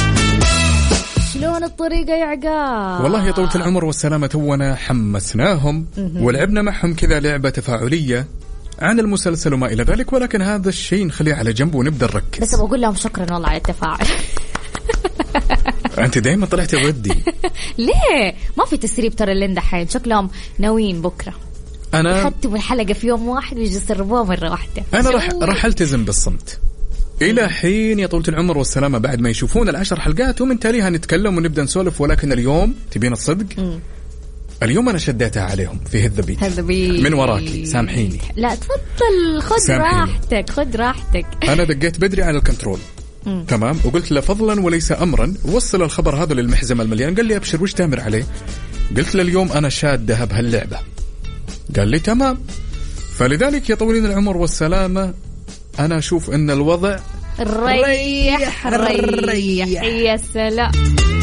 شلون الطريقة يا عقاب؟ والله يا طولة العمر والسلامة تونا حمسناهم ولعبنا معهم كذا لعبة تفاعلية عن المسلسل وما إلى ذلك، ولكن هذا الشيء نخليه على جنب ونبدأ نركز. بس بقول لهم شكرا والله على التفاعل. أنت دايما طلعت ودي. ليه؟ ما في تسريب ترى اللي دحين، شكلهم ناويين بكرة أنا ختموا الحلقة في يوم واحد ويجي يسربوها مرة واحدة. أنا راح ألتزم بالصمت إلى حين يا طولة العمر والسلامة بعد ما يشوفون 10 حلقات، ومن تاليها نتكلم ونبدأ نسولف. ولكن اليوم تبين الصدق اليوم أنا شديتها عليهم في هالذبيت من وراكي، سامحيني. لا تفضل خذ راحتك. أنا دقيت بدري على الكنترول تمام، وقلت له فضلا وليس أمرا وصل الخبر هذا للمحزمة المليان. قال لي أبشر وش تامر عليه؟ قلت له اليوم أنا شادها بهاللعبة. قال لي تمام. فلذلك يا طويلين العمر والسلامة أنا أشوف أن الوضع ريح يا سلام.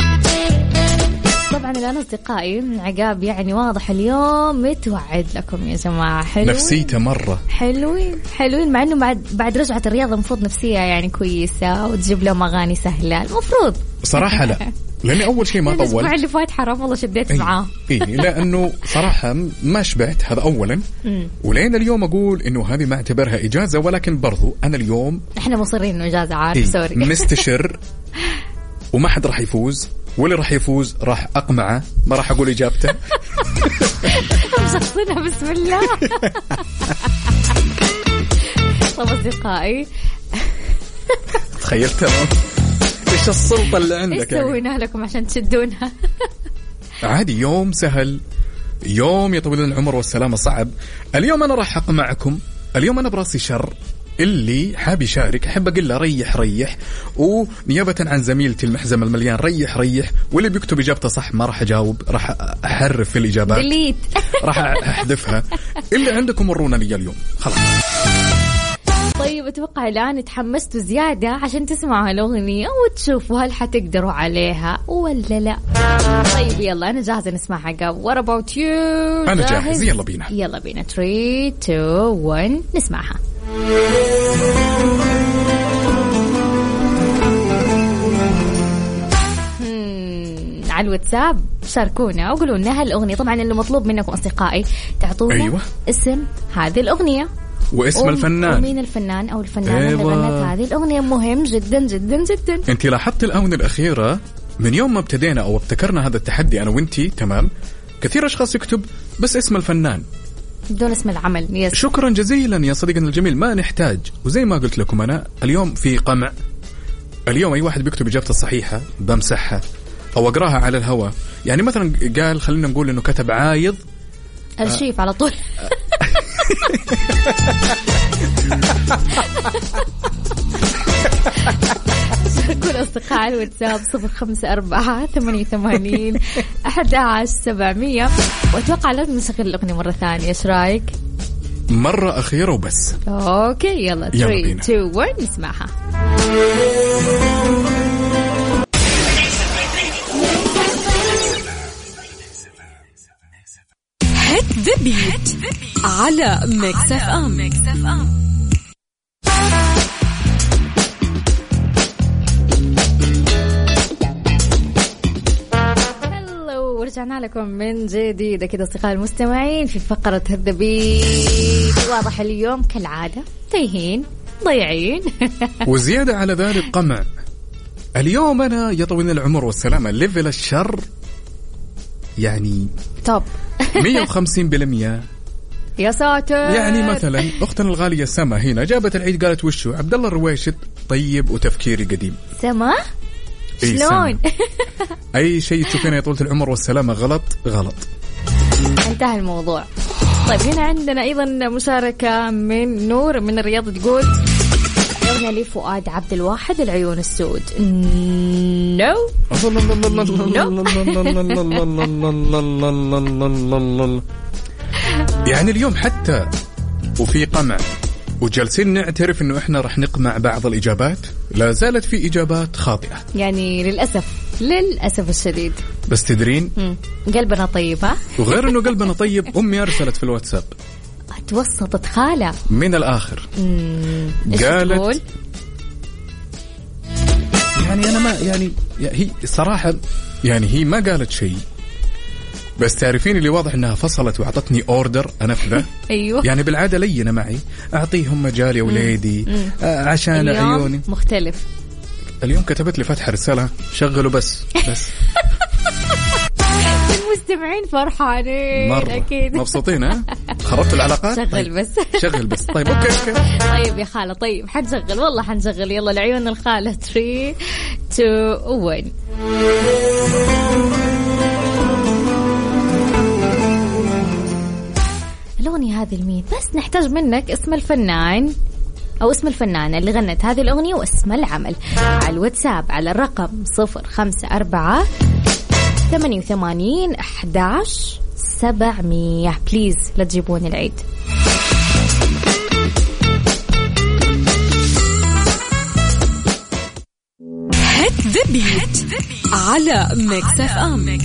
طبعا الآن أصدقائي عقاب يعني واضح اليوم متوعد لكم يا جماعة. حلوين نفسيته مرة حلوين مع أنه بعد رجعة الرياضة المفروض نفسية يعني كويسة وتجيب لهم أغاني سهلة المفروض. صراحة لا لأني أول شيء ما طول. الأسبوع اللي فات حرام والله شديت معاه. لأنه صراحة ما شبعت، هذا أولا. ولين اليوم أقول إنه هذه ما اعتبرها إجازة، ولكن برضو أنا اليوم إحنا مصرين إنه إجازة، عارف سوري. مستشر وما حد راح يفوز، واللي راح يفوز راح أقمعه، ما راح أقول إجابته. مشخصنها بسم الله. طب أصدقائي تخيلت إيش السلطة اللي عندك؟ إيش سوينا لكم عشان تشدونها؟ عادي، يوم سهل، يوم يا طويل العمر والسلامة صعب. اليوم أنا راح أقمعكم، اليوم أنا براسي شر. اللي حاب يشارك أحب أقول له ريح، ونيابة عن زميلتي المحزم المليان ريح، واللي بيكتب إجابته صح ما راح أجاوب، راح أحرف في الإجابات، ديليت. راح أحذفها. اللي عندكم ورونا لي اليوم خلاص. طيب أتوقع الآن تحمستوا زيادة عشان تسمعوا هالأغنية وتشوفوا هل حتقدروا عليها ولا لا. طيب يلا أنا جاهزة نسمعها. What about you؟ أنا جاهز، يلا بينا 3 2 1 نسمعها. على الواتساب شاركونا وقولوا لنا هالأغنية. طبعا اللي مطلوب منكم أصدقائي تعطونا اسم هذه الأغنية واسم الفنان ومين الفنان أو الفنانة اللي غنت هذه الأغنية. مهم جدا جدا جدا. انت لاحظت الآونة الأخيرة من يوم ما ابتدينا أو ابتكرنا هذا التحدي أنا وانتي، تمام، كثير أشخاص يكتب بس اسم الفنان بدون اسم العمل. يس. شكرا جزيلا يا صديقنا الجميل، ما نحتاج. وزي ما قلت لكم أنا اليوم في قمع، اليوم أي واحد بيكتب إجابته الصحيحة بمسحها أو أقراها على الهواء. يعني مثلا قال خلينا نقول إنه كتب عايض الشيف على طول. كل أصدقاء الواتساب 0548811700. وأتوقع لازم نشغل الأغنية مرة ثانية، إيش رأيك؟ مرة أخيرة وبس. أوكي يلا 3 2 1 نسمعها. هات ذا بيت على ميكس اف ام. ورجعنا لكم من جديد كده أصدقائي المستمعين في فقرة هذا بيت. واضح اليوم كالعادة تايهين ضيعين. وزيادة على ذلك قمع. اليوم أنا يا طويل العمر والسلامة ليفل الشر يعني توب 150%. يا ساتر. يعني مثلا أختنا الغالية سما هنا جابت العيد قالت وشو عبد الله الرويشد طيب وتفكيري قديم. سما شلون؟ أي شيء تشوفينه يا طولة العمر والسلامة غلط. انتهى الموضوع. طيب هنا عندنا أيضا مشاركة من نور من الرياض تقول أغنية لي فؤاد عبد الواحد العيون السود. نو يعني اليوم حتى وفي قمع وجالسين نعترف إنه إحنا رح نقمع بعض الإجابات، لا زالت في إجابات خاطئة يعني للأسف الشديد. بس تدرين قلبنا طيب ها. وغير إنه قلبنا طيب أمي أرسلت في الواتساب توسطت خالة من الآخر قالت يعني أنا ما يعني هي صراحة يعني هي ما قالت شيء، بس تعرفين اللي واضح انها فصلت واعطتني اوردر انفذه. ايوه يعني بالعاده لينه معي، اعطيهم مجال يا وليدي عشان عيوني. مختلف اليوم كتبت لي فتح رساله شغلوا بس المستمعين فرحانين مرة. اكيد مبسوطين ها. خربت العلاقات. شغل بس طيب اوكي طيب يا خاله طيب حنشغل والله حنشغل. يلا العيون الخاله 3 2 1. الأغنية هذه المين بس نحتاج منك اسم الفنان أو اسم الفنانة اللي غنت هذه الأغنية واسم العمل على الواتساب على الرقم 0548811700. بليز لا تجيبون العيد. هات ذا بيت على ميكس اف ام.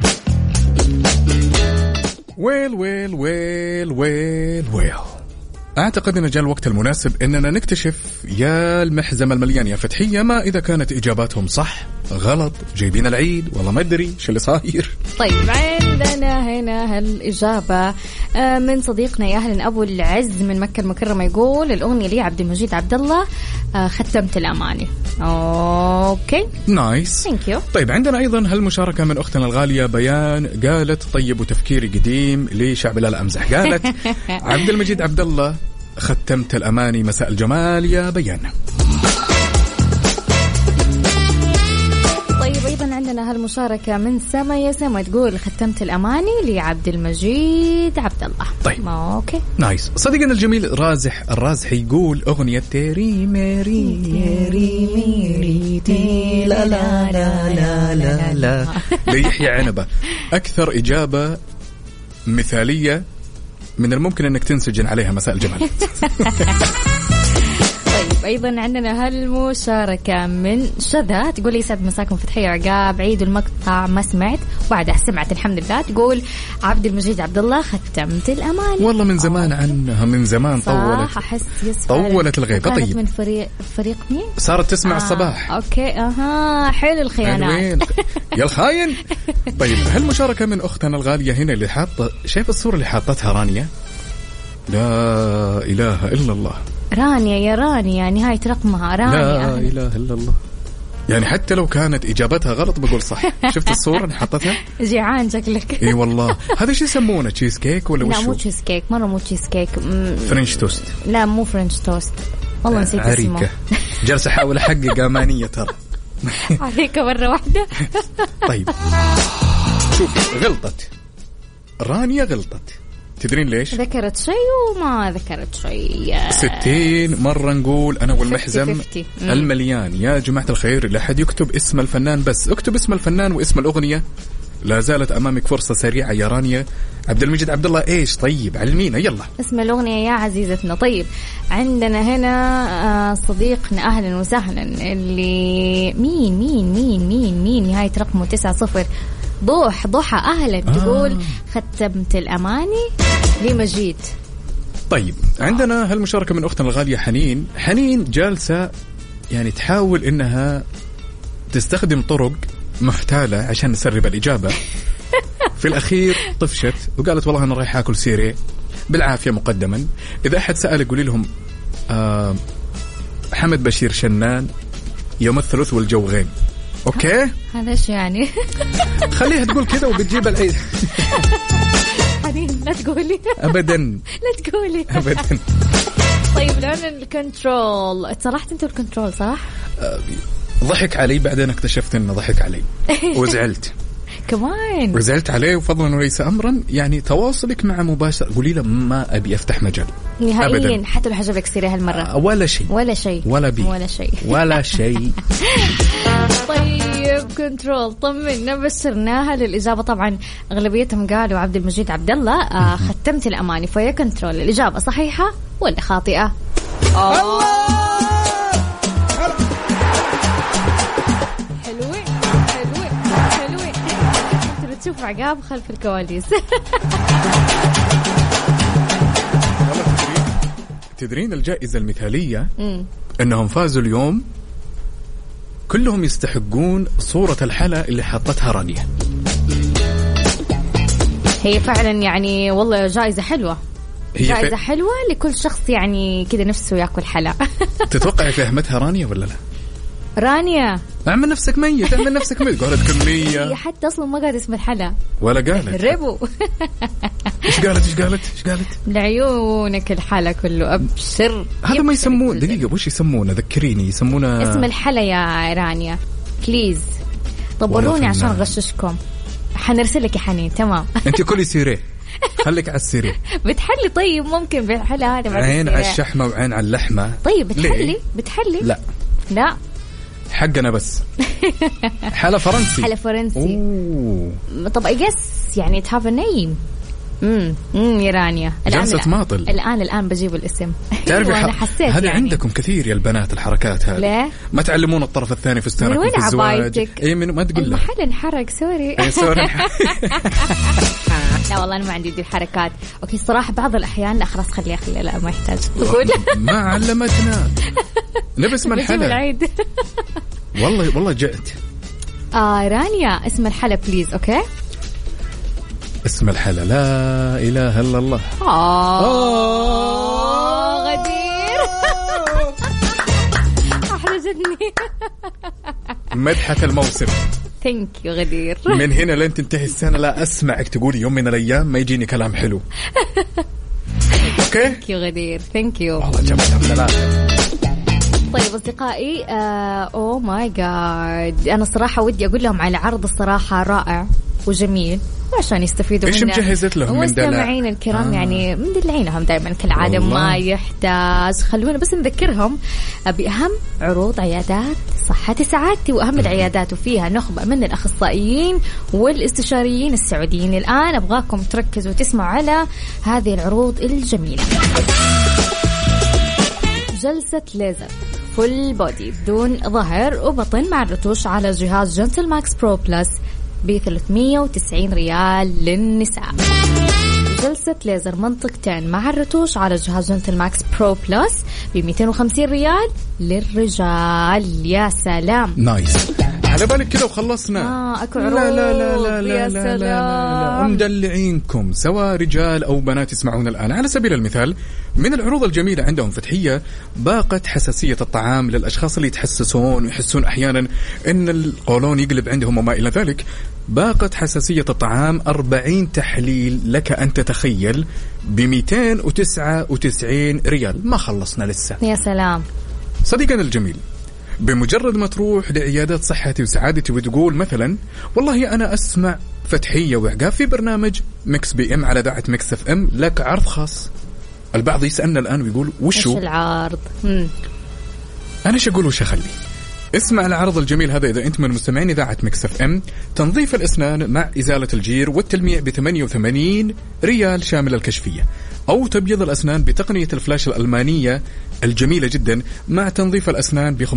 ويل أعتقد أن جاء الوقت المناسب أننا نكتشف يا المحزمة المليان يا فتحية ما إذا كانت إجاباتهم صح غلط جايبين العيد والله ما أدري شو اللي صاير. طيب عندنا هنا هالإجابة من صديقنا يا أهلا أبو العز من مكة المكرمة، يقول الأغنية لي عبد المجيد عبد الله ختمت الأماني. أوكي نايس ثانك يو. طيب عندنا أيضا هالمشاركة من أختنا الغالية بيان، قالت طيب وتفكيري قديم لشعب لا أمزح، قالت عبد المجيد عبد الله ختمت الأماني مساء الجمال يا بيان. طيب أيضا عندنا هالمشاركة من سما يا سما، تقول ختمت الأماني لعبد المجيد عبد الله. طيب أوكي نايس. صديقنا الجميل رازح الرازحي يقول أغنية تيري ميري تيري ميري تي لا لا لا لا لا لا ليحيى عنبة. أكثر إجابة مثالية من الممكن أنك تنسجن عليها مساء الجمال. طيب أيضا عندنا هالمشاركة من شذا، تقول يسعد مساكم فتحية عقاب، عيد المقطع ما سمعت وبعدها سمعت الحمد لله. تقول عبد المجيد عبد الله ختمت الأمان. والله من زمان عنها من زمان طولت، أحس طولت الغيبة. طيب من فريق مين صارت تسمع الصباح. أوكي حلو الخيانات يا الخاين. طيب هالمشاركة من أختنا الغالية هنا اللي حاطة، شايف الصورة اللي حاطتها رانيا؟ لا إله إلا الله. رانيا يا رانيا نهاية رقمها رانيا. لا إله إلا الله. يعني حتى لو كانت إجابتها غلط بقول صح. شفت الصورة اللي حطتها؟ جيعان شكلك. إيه والله. هذا شو يسمونه تشيز كيك ولا وشو؟ لا مو تشيز كيك، مرة مو تشيز كيك. فرنش توست. لا مو فرنش توست والله نسيت اسمه. عريكة. جالسة أحاول أحقق أمانية ترى. عريكة مرة واحدة. طيب شوف غلطت رانيا، غلطت. تدرين ليش؟ ذكرت شيء وما ذكرت شيء. 60 مرة نقول أنا والمحزم المليان. يا جماعة الخير لا حد يكتب اسم الفنان، بس اكتب اسم الفنان واسم الأغنية. لا زالت أمامك فرصة سريعة يا رانيا. عبد المجيد عبد الله إيش؟ طيب علمينا يلا اسم الأغنية يا عزيزتنا. طيب عندنا هنا صديقنا أهلا وسهلا اللي مين نهاية رقمه 90. ضحى أهلا. تقول ختمت الأماني لمجيد. طيب عندنا هالمشاركة من أختنا الغالية حنين جالسة يعني تحاول إنها تستخدم طرق محتالة عشان نسرب الإجابة. في الأخير طفشت وقالت والله أنا رايح أكل سيري بالعافية مقدما. إذا أحد سأل قولي لهم حمد بشير شنان يوم الثلاث والجو غيم. أوكي هذا شو يعني؟ خليها تقول كذا وبتجيب العيد. حنين لا تقولي أبدا لا تقولي أبدا. طيب لأن الكنترول اتصلحت أنت الكنترول صح؟ ضحك علي بعدين اكتشفت إنه ضحك علي وزعلت كمان وزعلت عليه. وفضلا وليس أمرا يعني تواصلك مع مباشر قولي له ما أبي أفتح مجال نهائيا حتى لو حجبك سيري هالمرة ولا شيء ولا شيء. طيب كنترول طمنا بشرناها للإجابة. طبعا أغلبيتهم قالوا عبد المجيد عبد الله ختمت الأماني. فيا كنترول الإجابة صحيحة ولا خاطئة؟ حلوين تشوف عقاب خلف الكواليس. تدرين الجائزة المثالية أنهم فازوا اليوم كلهم يستحقون صورة الحلقة اللي حطتها رانيا. هي فعلا يعني والله جائزة حلوة. جائزة حلوة لكل شخص يعني كذا نفسه يأكل حلا. تتوقع فهمتها رانيا ولا لا؟ رانيا اعمل نفسك ميت قالت كمية. هي حتى أصلا ما قالت اسم الحلا ولا قالت ربو. إيش قالت لعيونك الحلا كله أبشر. هذا ما يسمون دقيقة وش يسمونه؟ ذكريني يسمونه اسم الحلا يا رانيا بليز. طبروني عشان غششكم. حنرسلك يا حنين. تمام انت كلي سيري خليك على السيري. بتحلي طيب ممكن بالحلا هذا عين على الشحمة وعين على اللحمة. طيب بتحلي لا حقنا بس حلا فرنسي. طب I guess يعني تهاف نيم يا رانيا جلسة ماطل. الآن بجيب الاسم. تعرفي وأنا حسيت هذا يعني. عندكم كثير يا البنات الحركات هذه. ليه؟ ما تعلمون الطرف الثاني فستانكم في الزواج. اي من ما تقول له المحل انحرق. سوري. لا والله أنا ما عندي دي الحركات. أوكي الصراحة بعض الأحيان لا خلاص خليها لا ما يحتاج تقول. ما علمتنا نبي اسم الحلا. والله جئت. رانيا اسم الحلا بليز. أوكي اسم الحلا لا إله إلا الله. غدير أحرجتني. مدحة الموسم. ثانك يو غدير. من هنا لين تنتهي السنة لا أسمعك تقولي يوم من الأيام ما يجيني كلام حلو. أوكي ثانك يو غدير. ثانك يو. والله جمعتها بثلاثة. طيب أصدقائي أوه ماي جاد أنا صراحة ودي أقول لهم على عرض الصراحة رائع وجميل عشان يستفيدوا منه. إيش مجهزت لهم من دلع؟ مستمعين الكرام يعني مدلعينهم دائما كالعادة ما يحتاج. خلونا بس نذكرهم بأهم عروض عيادات صحتي سعادتي وأهم العيادات وفيها نخبة من الأخصائيين والاستشاريين السعوديين. الآن أبغاكم تركزوا وتسمعوا على هذه العروض الجميلة. جلسة ليزر فول بودي بدون ظهر وبطن مع الرتوش على جهاز جنتل ماكس برو بلس ب 390 ريال للنساء. جلسة ليزر منطقتين مع الرتوش على جهاز جنتل ماكس برو بلس ب 250 ريال للرجال. يا سلام نايس. على بالك كده وخلصنا. أكو عروض. لا يا سلام. مدلعينكم سواء رجال أو بنات يسمعون الآن. على سبيل المثال من العروض الجميلة عندهم فتحية باقة حساسية الطعام للأشخاص اللي يتحسسون ويحسون أحيانا إن القولون يقلب عندهم وما إلى ذلك. باقة حساسية الطعام 40 تحليل لك أن تتخيل ب 299 ريال. ما خلصنا لسه. يا سلام. صديقنا الجميل بمجرد ما تروح لعيادات صحتي وسعادتي وتقول مثلا والله أنا أسمع فتحية وعقاب في برنامج ميكس بي ام على إذاعة ميكس اف ام لك عرض خاص. البعض يسألنا الآن ويقول وشو العرض؟ أنا ايش أقول وش أخلي؟ اسمع العرض الجميل هذا إذا أنت من مستمعين إذاعة ميكس اف ام. تنظيف الأسنان مع إزالة الجير والتلميع ب 88 ريال شامل الكشفية، أو تبييض الأسنان بتقنية الفلاش الألمانية الجميلة جدا مع تنظيف الأسنان ب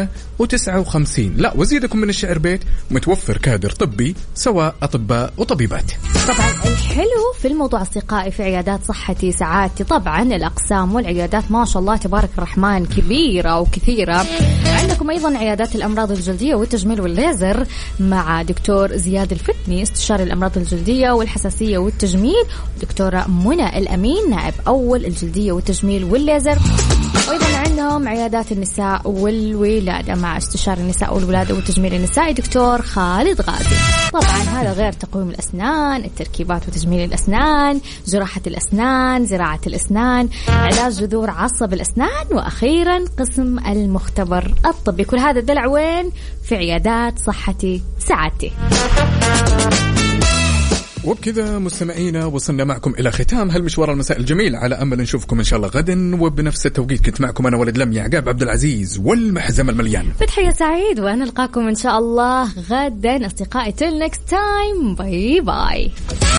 559. لا وزيدكم من الشعر بيت متوفر كادر طبي سواء أطباء وطبيبات. طبعا الحلو في الموضوع أصدقائي في عيادات صحتي سعادتي طبعا الأقسام والعيادات ما شاء الله تبارك الرحمن كبيرة وكثيرة. عندكم أيضا عيادات الأمراض الجلدية والتجميل والليزر مع دكتور زياد الفتني استشاري الأمراض الجلدية والحساسية والتجميل، ودكتورة منى الأمين نائب أول الجلدية والتجميل والليزر. وأيضا عندهم عيادات النساء والولادة مع استشار النساء والولادة والتجميل النسائي دكتور خالد غازي. طبعا هذا غير تقويم الأسنان، التركيبات وتجميل الأسنان، جراحة الأسنان، زراعة الأسنان، علاج جذور عصب الأسنان، وأخيرا قسم المختبر الطبي. كل هذا دلع وين؟ في عيادات صحتي سعادتي. وبكذا مستمعينا وصلنا معكم إلى ختام هالمشوار المساء الجميل، على أمل نشوفكم إن شاء الله غدا وبنفس التوقيت. كنت معكم أنا ولد لميا عقاب عبد العزيز والمحزم المليان فتحية سعيد، ونلقاكم إن شاء الله غدا أصدقائي. till next time. باي باي.